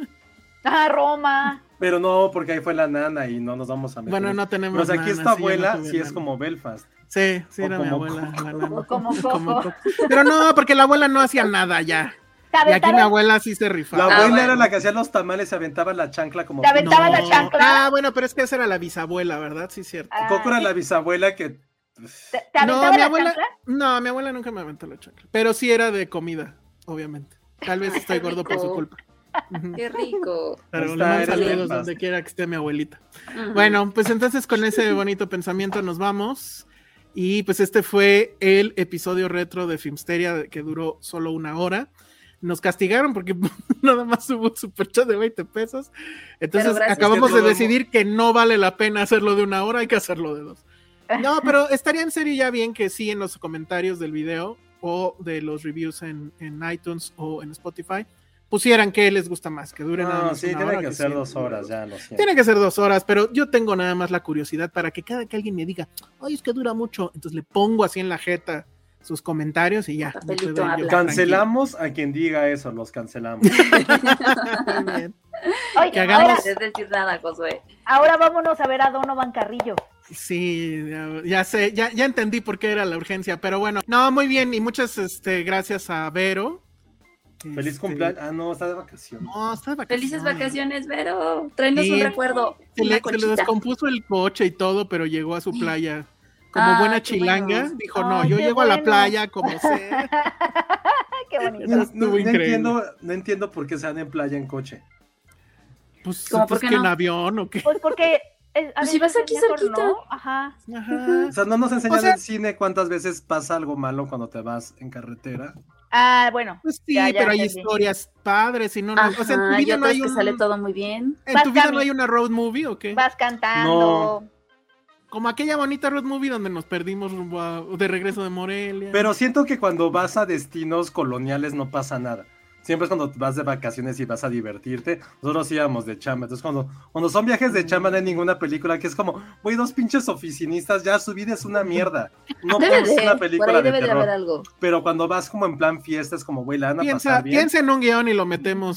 Roma. Pero no, porque ahí fue la nana y no nos vamos a meter. Bueno, no tenemos Pero o sea, aquí nana, esta sí, yo no abuela tuve sí es nana. como Belfast. Sí, sí, O era mi como abuela. Coco. la nana. Como Como Coco. Coco. Pero no, porque la abuela no hacía nada ya. Te Y aquí mi aventaron, abuela sí se La rifaba. abuela bueno. era la que hacía los tamales, se aventaba la chancla como. Te aventaba la No. chancla. Ah, bueno, pero es que esa era la bisabuela, ¿verdad? Sí, cierto. Coco era sí. la bisabuela que. ¿Te aventaba mi la abuela, chancla? no, mi abuela nunca me aventó la chancla. Pero sí era de comida, obviamente. Tal vez estoy qué gordo por su rico. culpa. Ujú. Qué rico. Pero Ahí le está, mando eres saludos Belfast. donde quiera que esté mi abuelita. Ujú. Bueno, pues entonces con ese bonito pensamiento nos vamos. Y pues este fue el episodio retro de Filmsteria que duró solo 1 hora. Nos castigaron porque nada más hubo un superchat de 20 pesos. Entonces Pero gracias. acabamos Es que de todo- decidir que no vale la pena hacerlo de 1 hora, hay que hacerlo de 2. No, pero estaría en serio ya bien que sí en los comentarios del video o de los reviews en iTunes o en Spotify pusieran qué les gusta más, que dure nada No, más sí, 1 tiene hora. que ser sí, 2 horas, ya lo siento. tiene que ser 2 horas, pero yo tengo nada más la curiosidad para que cada que alguien me diga, ay, es que dura mucho, entonces le pongo así en la jeta sus comentarios y ya. Papelito me quedo yo habla. Cancelamos a quien diga eso, los cancelamos. tranquilo. Muy bien. Oye, Que hagamos- ahora, No puedes decir nada, Josué. ahora vámonos a ver a Donovan Carrillo. Sí, ya sé, ya entendí por qué era la urgencia, pero bueno, no, muy bien, y muchas gracias a Vero. Feliz cumpleaños. Ah, no, está de vacaciones. No, está de vacaciones. Felices vacaciones, Vero. Tráenos Sí. un recuerdo. Se Una le conchita. descompuso el coche y todo, pero llegó a su playa. Como Ah, buena qué chilanga, bueno. dijo, no, Ay, yo qué llego a la bueno. playa como sea. Qué bonito. Eso estuvo increíble. No entiendo por qué se dan en playa en coche. Pues, ¿Cómo pues por qué que en no? avión o qué. Pues porque. Pues si vas aquí mejor, cerquita. ¿no? Ajá. Ajá. O sea, no nos enseñan O sea- en cine cuántas veces pasa algo malo cuando te vas en carretera. Ah, bueno. Pues sí, ya pero hay entendí. historias padres y no, no, o sea, en tu Ajá, y vida no otras hay que un, sale todo muy bien. en Vas tu vida no cami- hay una road movie o qué? Vas cantando. Como aquella bonita road movie donde nos perdimos rumbo de regreso de Morelia. Pero siento que cuando vas a destinos coloniales no pasa nada. Siempre es cuando vas de vacaciones y vas a divertirte. Nosotros íbamos de chamba. Entonces, cuando son viajes de chamba, no hay ninguna película que es como, voy 2 pinches oficinistas, ya su vida es una mierda. No Debe puedes de, una por película ahí de debe de haber terror. algo. Pero cuando vas como en plan fiesta, es como, güey, la van a piensa, pasar bien. piensa en un guión y lo metemos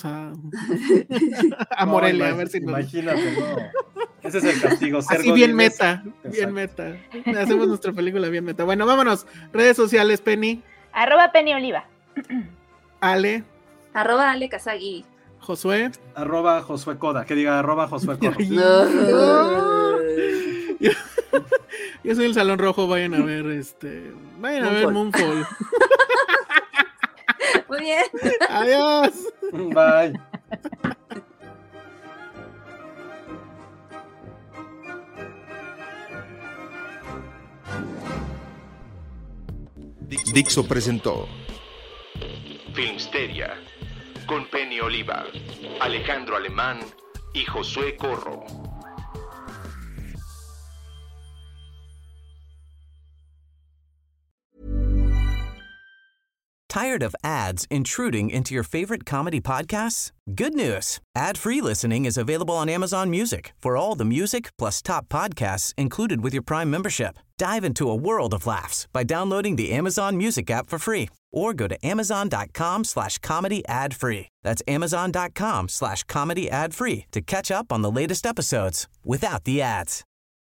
a No, Morelia, a ver si nos... Imagínate, no. Ese es el castigo. Ser Así bien godines. meta, bien meta. Hacemos nuestra película bien meta. Bueno, vámonos. Redes sociales, Penny, @Penny Oliva. Ale, @Ale Kazagi. Josué. @Josué Coda. Que diga @Josué Corro. Yo soy el Salón Rojo, vayan a ver vayan a ver Moonfall. Muy bien. Adiós. Bye. Dixo presentó Filmsteria, con Penny Oliva, Alejandro Alemán y Josué Corro. Tired of ads intruding into your favorite comedy podcasts? Good news. Ad-free listening is available on Amazon Music for all the music plus top podcasts included with your Prime membership. Dive into a world of laughs by downloading the Amazon Music app for free or go to amazon.com/comedy ad-free. That's amazon.com/comedy ad-free to catch up on the latest episodes without the ads.